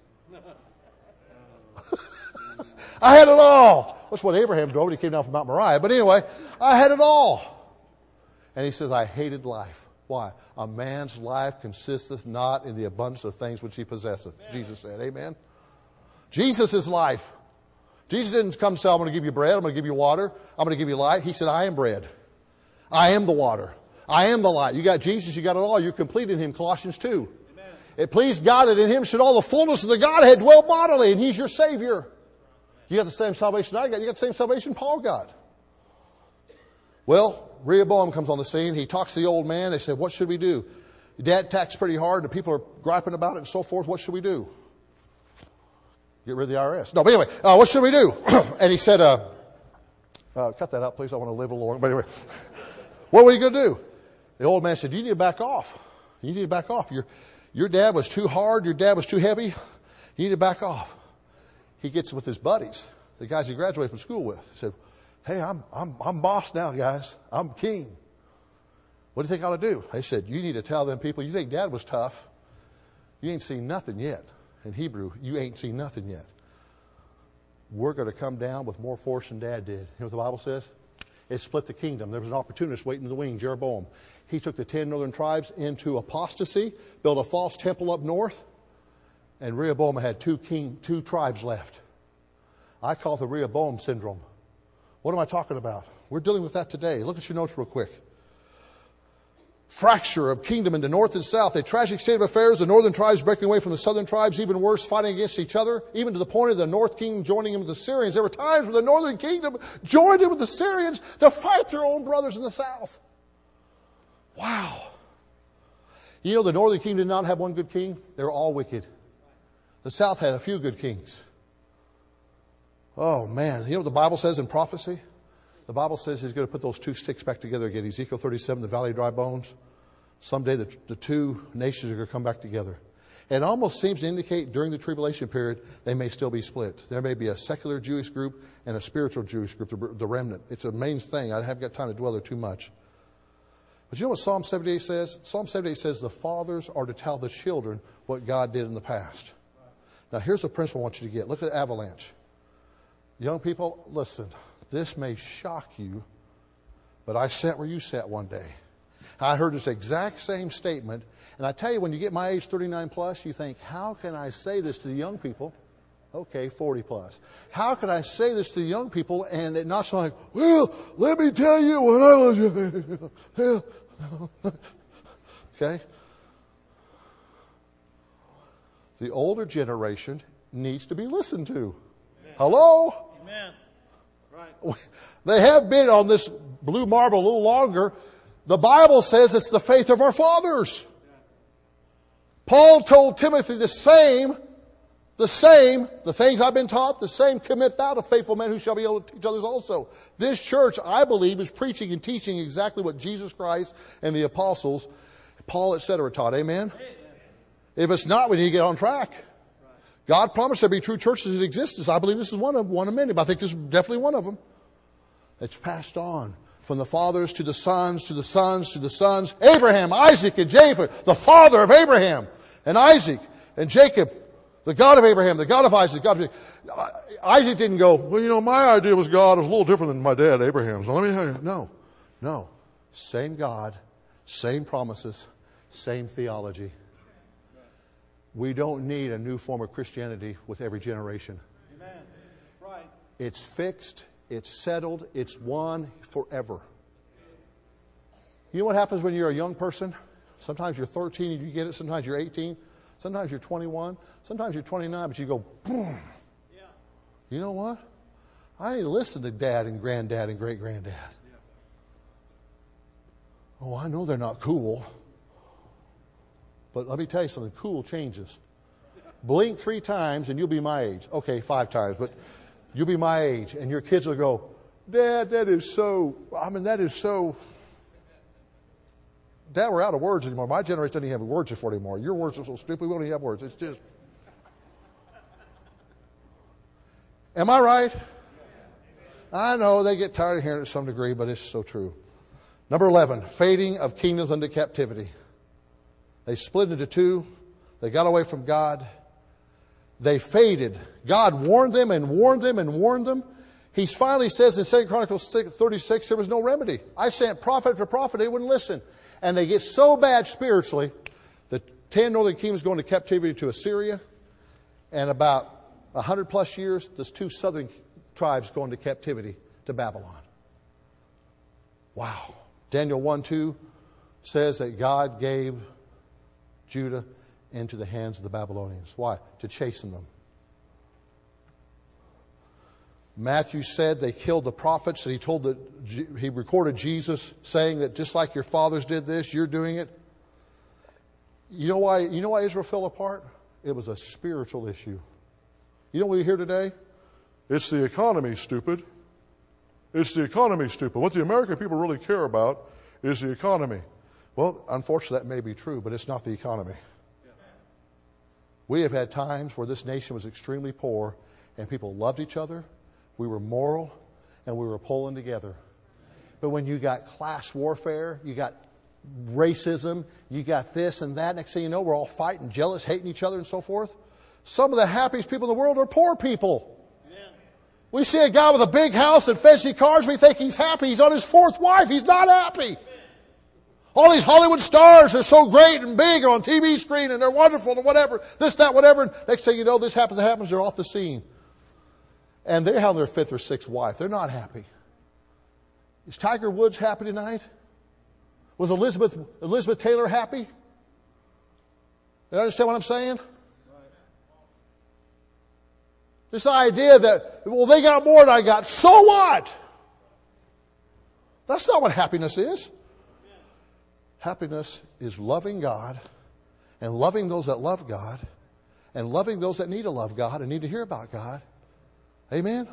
I had it all. That's what Abraham drove when he came down from Mount Moriah. But anyway, I had it all. And he says, I hated life. Why? A man's life consisteth not in the abundance of things which he possesseth. Amen. Jesus said, amen. Jesus is life. Jesus didn't come and say, I'm going to give you bread, I'm going to give you water, I'm going to give you light. He said, I am bread. I am the water. I am the light. You got Jesus, you got it all. You're complete in Him. Colossians 2. Amen. It pleased God that in Him should all the fullness of the Godhead dwell bodily, and He's your Savior. You got the same salvation I got. You got the same salvation Paul got. Well, Rehoboam comes on the scene. He talks to the old man. They said, what should we do? Your dad taxed pretty hard. The people are griping about it and so forth. What should we do? Get rid of the IRS. No, but anyway, what should we do? And he said, cut that out, please. I want to live a little longer. But anyway, what were you going to do? The old man said, you need to back off. You need to back off. Your dad was too hard. Your dad was too heavy. You need to back off. He gets with his buddies, the guys he graduated from school with. He said, hey, I'm boss now, guys. I'm king. What do you think I ought to do? They said, you need to tell them people, you think dad was tough. You ain't seen nothing yet. In Hebrew, you ain't seen nothing yet. We're going to come down with more force than Dad did. You know what the Bible says? It split the kingdom. There was an opportunist waiting in the wing, Jeroboam. He took the 10 northern tribes into apostasy, built a false temple up north, and Rehoboam had two tribes left. I call it the Rehoboam syndrome. What am I talking about? We're dealing with that today. Look at your notes real quick. fracture of kingdom into north and south, a tragic state of affairs, the northern tribes breaking away from the southern tribes, even worse, fighting against each other, even to the point of the north kingdom joining in with the Syrians. There were times when the northern kingdom joined in with the Syrians to fight their own brothers in the south. Wow. You know, the northern kingdom did not have one good king. They were all wicked. The south had a few good kings. Oh, man. You know what the Bible says in prophecy? The Bible says He's going to put those two sticks back together again. Ezekiel 37, the valley of dry bones. Someday the two nations are going to come back together. It almost seems to indicate during the tribulation period, they may still be split. There may be a secular Jewish group and a spiritual Jewish group, the remnant. It's a main thing. I haven't got time to dwell there too much. But you know what Psalm 78 says? Psalm 78 says the fathers are to tell the children what God did in the past. Now here's the principle I want you to get. Look at the avalanche. Young people, listen. This may shock you, but I sat where you sat one day. I heard this exact same statement. And I tell you, when you get my age, 39 plus, you think, how can I say this to the young people? Okay, 40 plus. How can I say this to the young people and it not sound like, well, let me tell you when I was... Okay? The older generation needs to be listened to. Amen. Hello? Amen. Right. They have been on this blue marble a little longer. The Bible says it's the faith of our fathers. Paul told Timothy the same, the things I've been taught, the same commit thou to faithful men who shall be able to teach others also. This church, I believe, is preaching and teaching exactly what Jesus Christ and the apostles, Paul, etc. taught. Amen? If it's not, we need to get on track. God promised there be true churches that exist. I believe this is one of many, but I think this is definitely one of them. It's passed on from the fathers to the sons, to the sons, to the sons. Abraham, Isaac, and Jacob, the father of Abraham and Isaac and Jacob, the God of Abraham, the God of Isaac, God of Jacob. Isaac didn't go, well, you know, my idea was God was a little different than my dad, Abraham's. So let me tell you, no. Same God, same promises, same theology. We don't need a new form of Christianity with every generation. Amen. Right. It's fixed. It's settled. It's one forever. You know what happens when you're a young person? Sometimes you're 13 and you get it. Sometimes you're 18. Sometimes you're 21. Sometimes you're 29, but you go, boom. Yeah. You know what? I need to listen to dad and granddad and great-granddad. Yeah. Oh, I know they're not cool. But let me tell you something. Cool changes. Blink 3 times and you'll be my age. Okay, 5 times, but you'll be my age. And your kids will go, Dad, that is so... Dad, we're out of words anymore. My generation doesn't even have words for it anymore. Your words are so stupid, we don't even have words. It's just... Am I right? I know they get tired of hearing it to some degree, but it's so true. Number 11, fading of kingdoms unto captivity. They split into two. They got away from God. They faded. God warned them and warned them and warned them. He finally says in 2 Chronicles 36, there was no remedy. I sent prophet after prophet. They wouldn't listen. And they get so bad spiritually, the 10 northern kingdoms go into captivity to Assyria. And about 100 plus years, there's 2 southern tribes go into captivity to Babylon. Wow. Daniel 1:2 says that God gave Judah into the hands of the Babylonians. Why? To chasten them. Matthew said they killed the prophets, and he recorded Jesus saying that just like your fathers did this, you're doing it. You know why Israel fell apart? It was a spiritual issue. You know what we hear today? It's the economy, stupid. It's the economy, stupid. What the American people really care about is the economy. Well, unfortunately, that may be true, but it's not the economy. We have had times where this nation was extremely poor and people loved each other. We were moral and we were pulling together. But when you got class warfare, you got racism, you got this and that, next thing you know, we're all fighting, jealous, hating each other and so forth. Some of the happiest people in the world are poor people. Yeah. We see a guy with a big house and fancy cars, we think he's happy. He's on his 4th wife. He's not happy. All these Hollywood stars are so great and big on TV screen and they're wonderful and whatever, this, that, whatever. And next thing you know, this happens, they're off the scene. And they're having their 5th or 6th wife. They're not happy. Is Tiger Woods happy tonight? Was Elizabeth Taylor happy? You understand what I'm saying? This idea that, well, they got more than I got. So what? That's not what happiness is. Happiness is loving God and loving those that love God and loving those that need to love God and need to hear about God. Amen?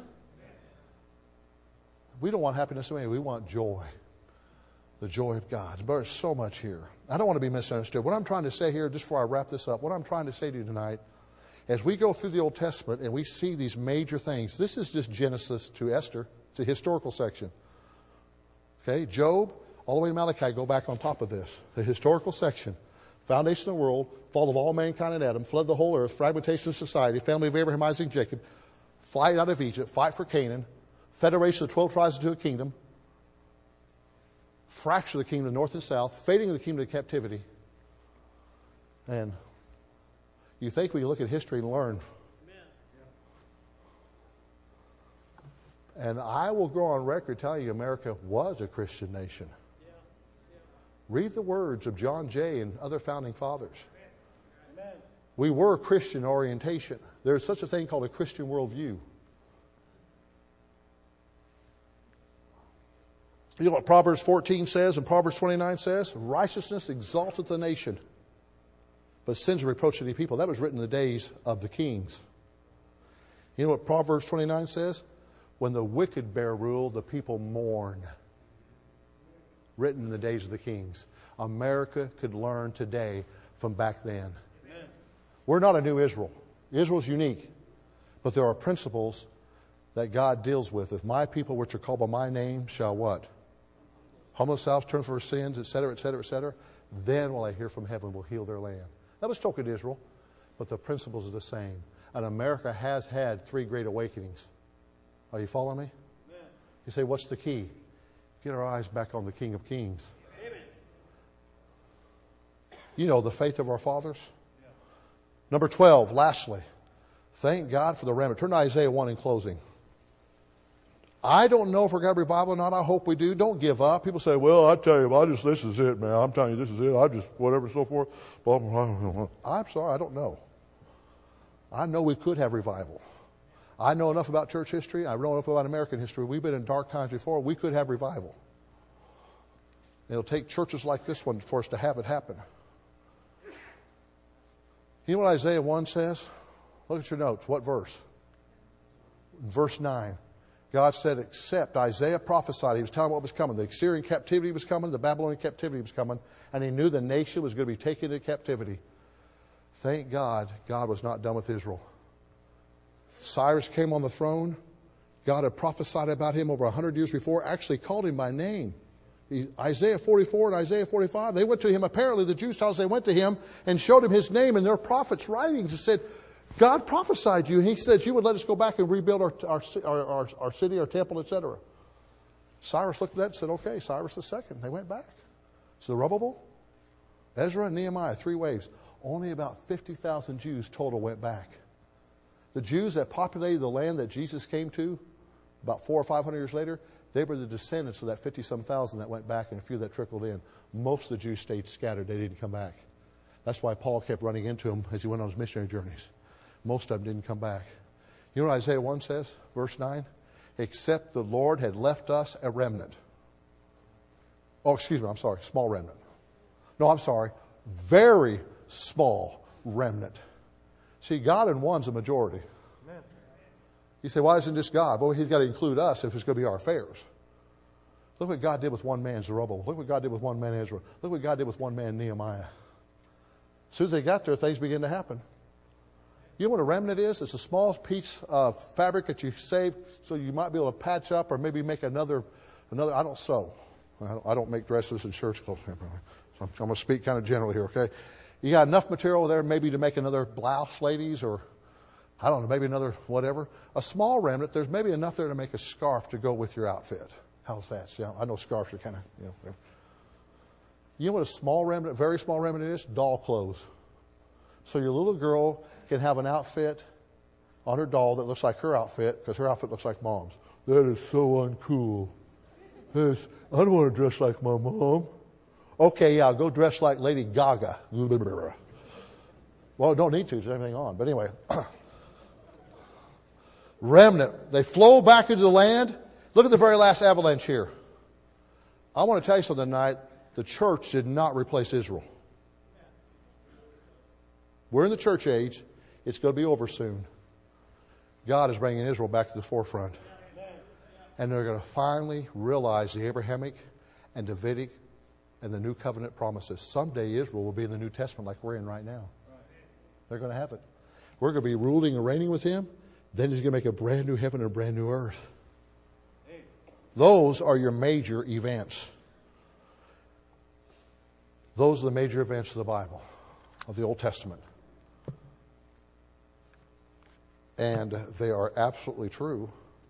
We don't want happiness anyway. We want joy. The joy of God. There's so much here. I don't want to be misunderstood. What I'm trying to say here, just before I wrap this up, what I'm trying to say to you tonight, as we go through the Old Testament and we see these major things, this is just Genesis to Esther. It's a historical section. Okay, Job, all the way to Malachi, go back on top of this. The historical section. Foundation of the world, fall of all mankind in Adam, flood the whole earth, fragmentation of society, family of Abraham, Isaac, and Jacob, flight out of Egypt, fight for Canaan, federation of the 12 tribes into a kingdom, fracture of the kingdom north and south, fading of the kingdom to captivity. And you think we look at history and learn. And I will go on record telling you America was a Christian nation. Read the words of John Jay and other founding fathers. We were Christian orientation. There's such a thing called a Christian worldview. You know what Proverbs 14 says and Proverbs 29 says? Righteousness exalteth the nation, but sins reproach any people. That was written in the days of the kings. You know what Proverbs 29 says? When the wicked bear rule, the people mourn. Written in the days of the kings. America could learn today from back then. Amen. We're not a new Israel. Israel's unique. But there are principles that God deals with. If my people which are called by my name shall what? Humble themselves, turn from their sins, etc., etc., etc., then will I hear from heaven, will heal their land. That was spoken to Israel, but the principles are the same. And America has had 3 great awakenings. Are you following me? Amen. You say, what's the key? Get our eyes back on the King of Kings. Amen. You know, the faith of our fathers. Yeah. Number 12, lastly, thank God for the remnant. Turn to Isaiah 1 in closing. I don't know if we're going to have revival or not. I hope we do. Don't give up. People say, well, I tell you, this is it, man. I'm telling you, this is it. I just, whatever, so forth. Blah, blah, blah. I'm sorry, I don't know. I know we could have revival. I know enough about church history. I know enough about American history. We've been in dark times before. We could have revival. It'll take churches like this one for us to have it happen. You know what Isaiah 1 says? Look at your notes. What verse? Verse 9. God said, except Isaiah prophesied. He was telling what was coming. The Assyrian captivity was coming. The Babylonian captivity was coming. And he knew the nation was going to be taken into captivity. Thank God, God was not done with Israel. Cyrus came on the throne. God had prophesied about him over 100 years before, actually called him by name. Isaiah 44 and Isaiah 45, they went to him. Apparently, the Jews tell us they went to him and showed him his name in their prophets' writings and said, God prophesied you. And he said, you would let us go back and rebuild our city, our temple, etc. Cyrus looked at that and said, okay, Cyrus the second. They went back. Zerubbabel, Ezra, and Nehemiah, 3 waves. Only about 50,000 Jews total went back. The Jews that populated the land that Jesus came to about 400 or 500 years later, they were the descendants of that 50-some thousand that went back and a few that trickled in. Most of the Jews stayed scattered. They didn't come back. That's why Paul kept running into them as he went on his missionary journeys. Most of them didn't come back. You know what Isaiah 1 says, verse 9? Except the Lord had left us a remnant. Oh, excuse me, I'm sorry, small remnant. No, I'm sorry, very small remnant. See, God in one's a majority. Amen. You say, why isn't just God? Well, he's got to include us if it's going to be our affairs. Look what God did with one man, Zerubbabel. Look what God did with one man, Ezra. Look what God did with one man, Nehemiah. As soon as they got there, things began to happen. You know what a remnant is? It's a small piece of fabric that you save so you might be able to patch up or maybe make another. I don't sew. I don't make dresses and shirts. So I'm going to speak kind of generally here, okay? You got enough material there maybe to make another blouse, ladies, or I don't know, maybe another whatever. A small remnant, there's maybe enough there to make a scarf to go with your outfit. How's that? See, I know scarves are kind of, You know what a small remnant, very small remnant is? Doll clothes. So your little girl can have an outfit on her doll that looks like her outfit because her outfit looks like mom's. That is so uncool. I don't want to dress like my mom. Okay, yeah, I'll go dress like Lady Gaga. Well, don't need to. There's anything on. But anyway. Remnant. They flow back into the land. Look at the very last avalanche here. I want to tell you something tonight. The church did not replace Israel. We're in the church age. It's going to be over soon. God is bringing Israel back to the forefront. And they're going to finally realize the Abrahamic and Davidic and the New Covenant promises. Someday Israel will be in the New Testament like we're in right now. They're going to have it. We're going to be ruling and reigning with Him. Then He's going to make a brand new heaven and a brand new earth. Those are your major events. Those are the major events of the Bible, of the Old Testament. And they are absolutely true.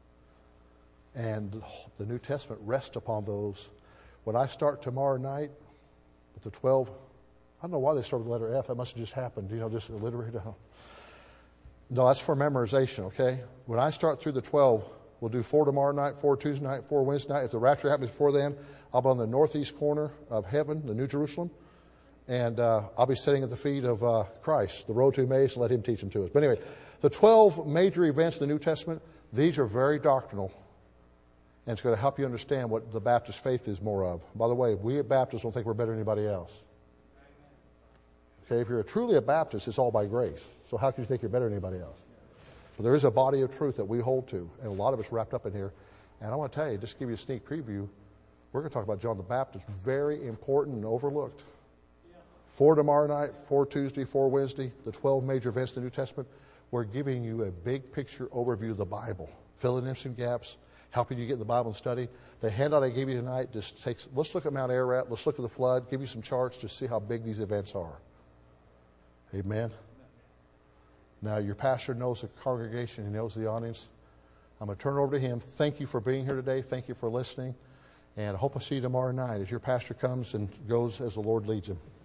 And the New Testament rests upon those. When I start tomorrow night with the 12, I don't know why they started with the letter F. That must have just happened, just alliterate. No, that's for memorization, okay? When I start through the 12, we'll do 4 tomorrow night, 4 Tuesday night, 4 Wednesday night. If the rapture happens before then, I'll be on the northeast corner of heaven, the New Jerusalem. And I'll be sitting at the feet of Christ, the road to Emmaus, and let Him teach them to us. But anyway, the 12 major events in the New Testament, these are very doctrinal. And it's going to help you understand what the Baptist faith is more of. By the way, we at Baptists don't think we're better than anybody else. Okay, if you're truly a Baptist, it's all by grace. So how can you think you're better than anybody else? But there is a body of truth that we hold to, and a lot of us wrapped up in here. And I want to tell you, just to give you a sneak preview, we're going to talk about John the Baptist. Very important and overlooked. 4 tomorrow night, 4 Tuesday, 4 Wednesday, the 12 major events in the New Testament. We're giving you a big picture overview of the Bible, filling in some gaps, helping you get in the Bible and study. The handout I gave you tonight just takes, let's look at Mount Ararat, let's look at the flood, give you some charts to see how big these events are. Amen. Now, your pastor knows the congregation, he knows the audience. I'm going to turn it over to him. Thank you for being here today. Thank you for listening. And I hope I see you tomorrow night as your pastor comes and goes as the Lord leads him.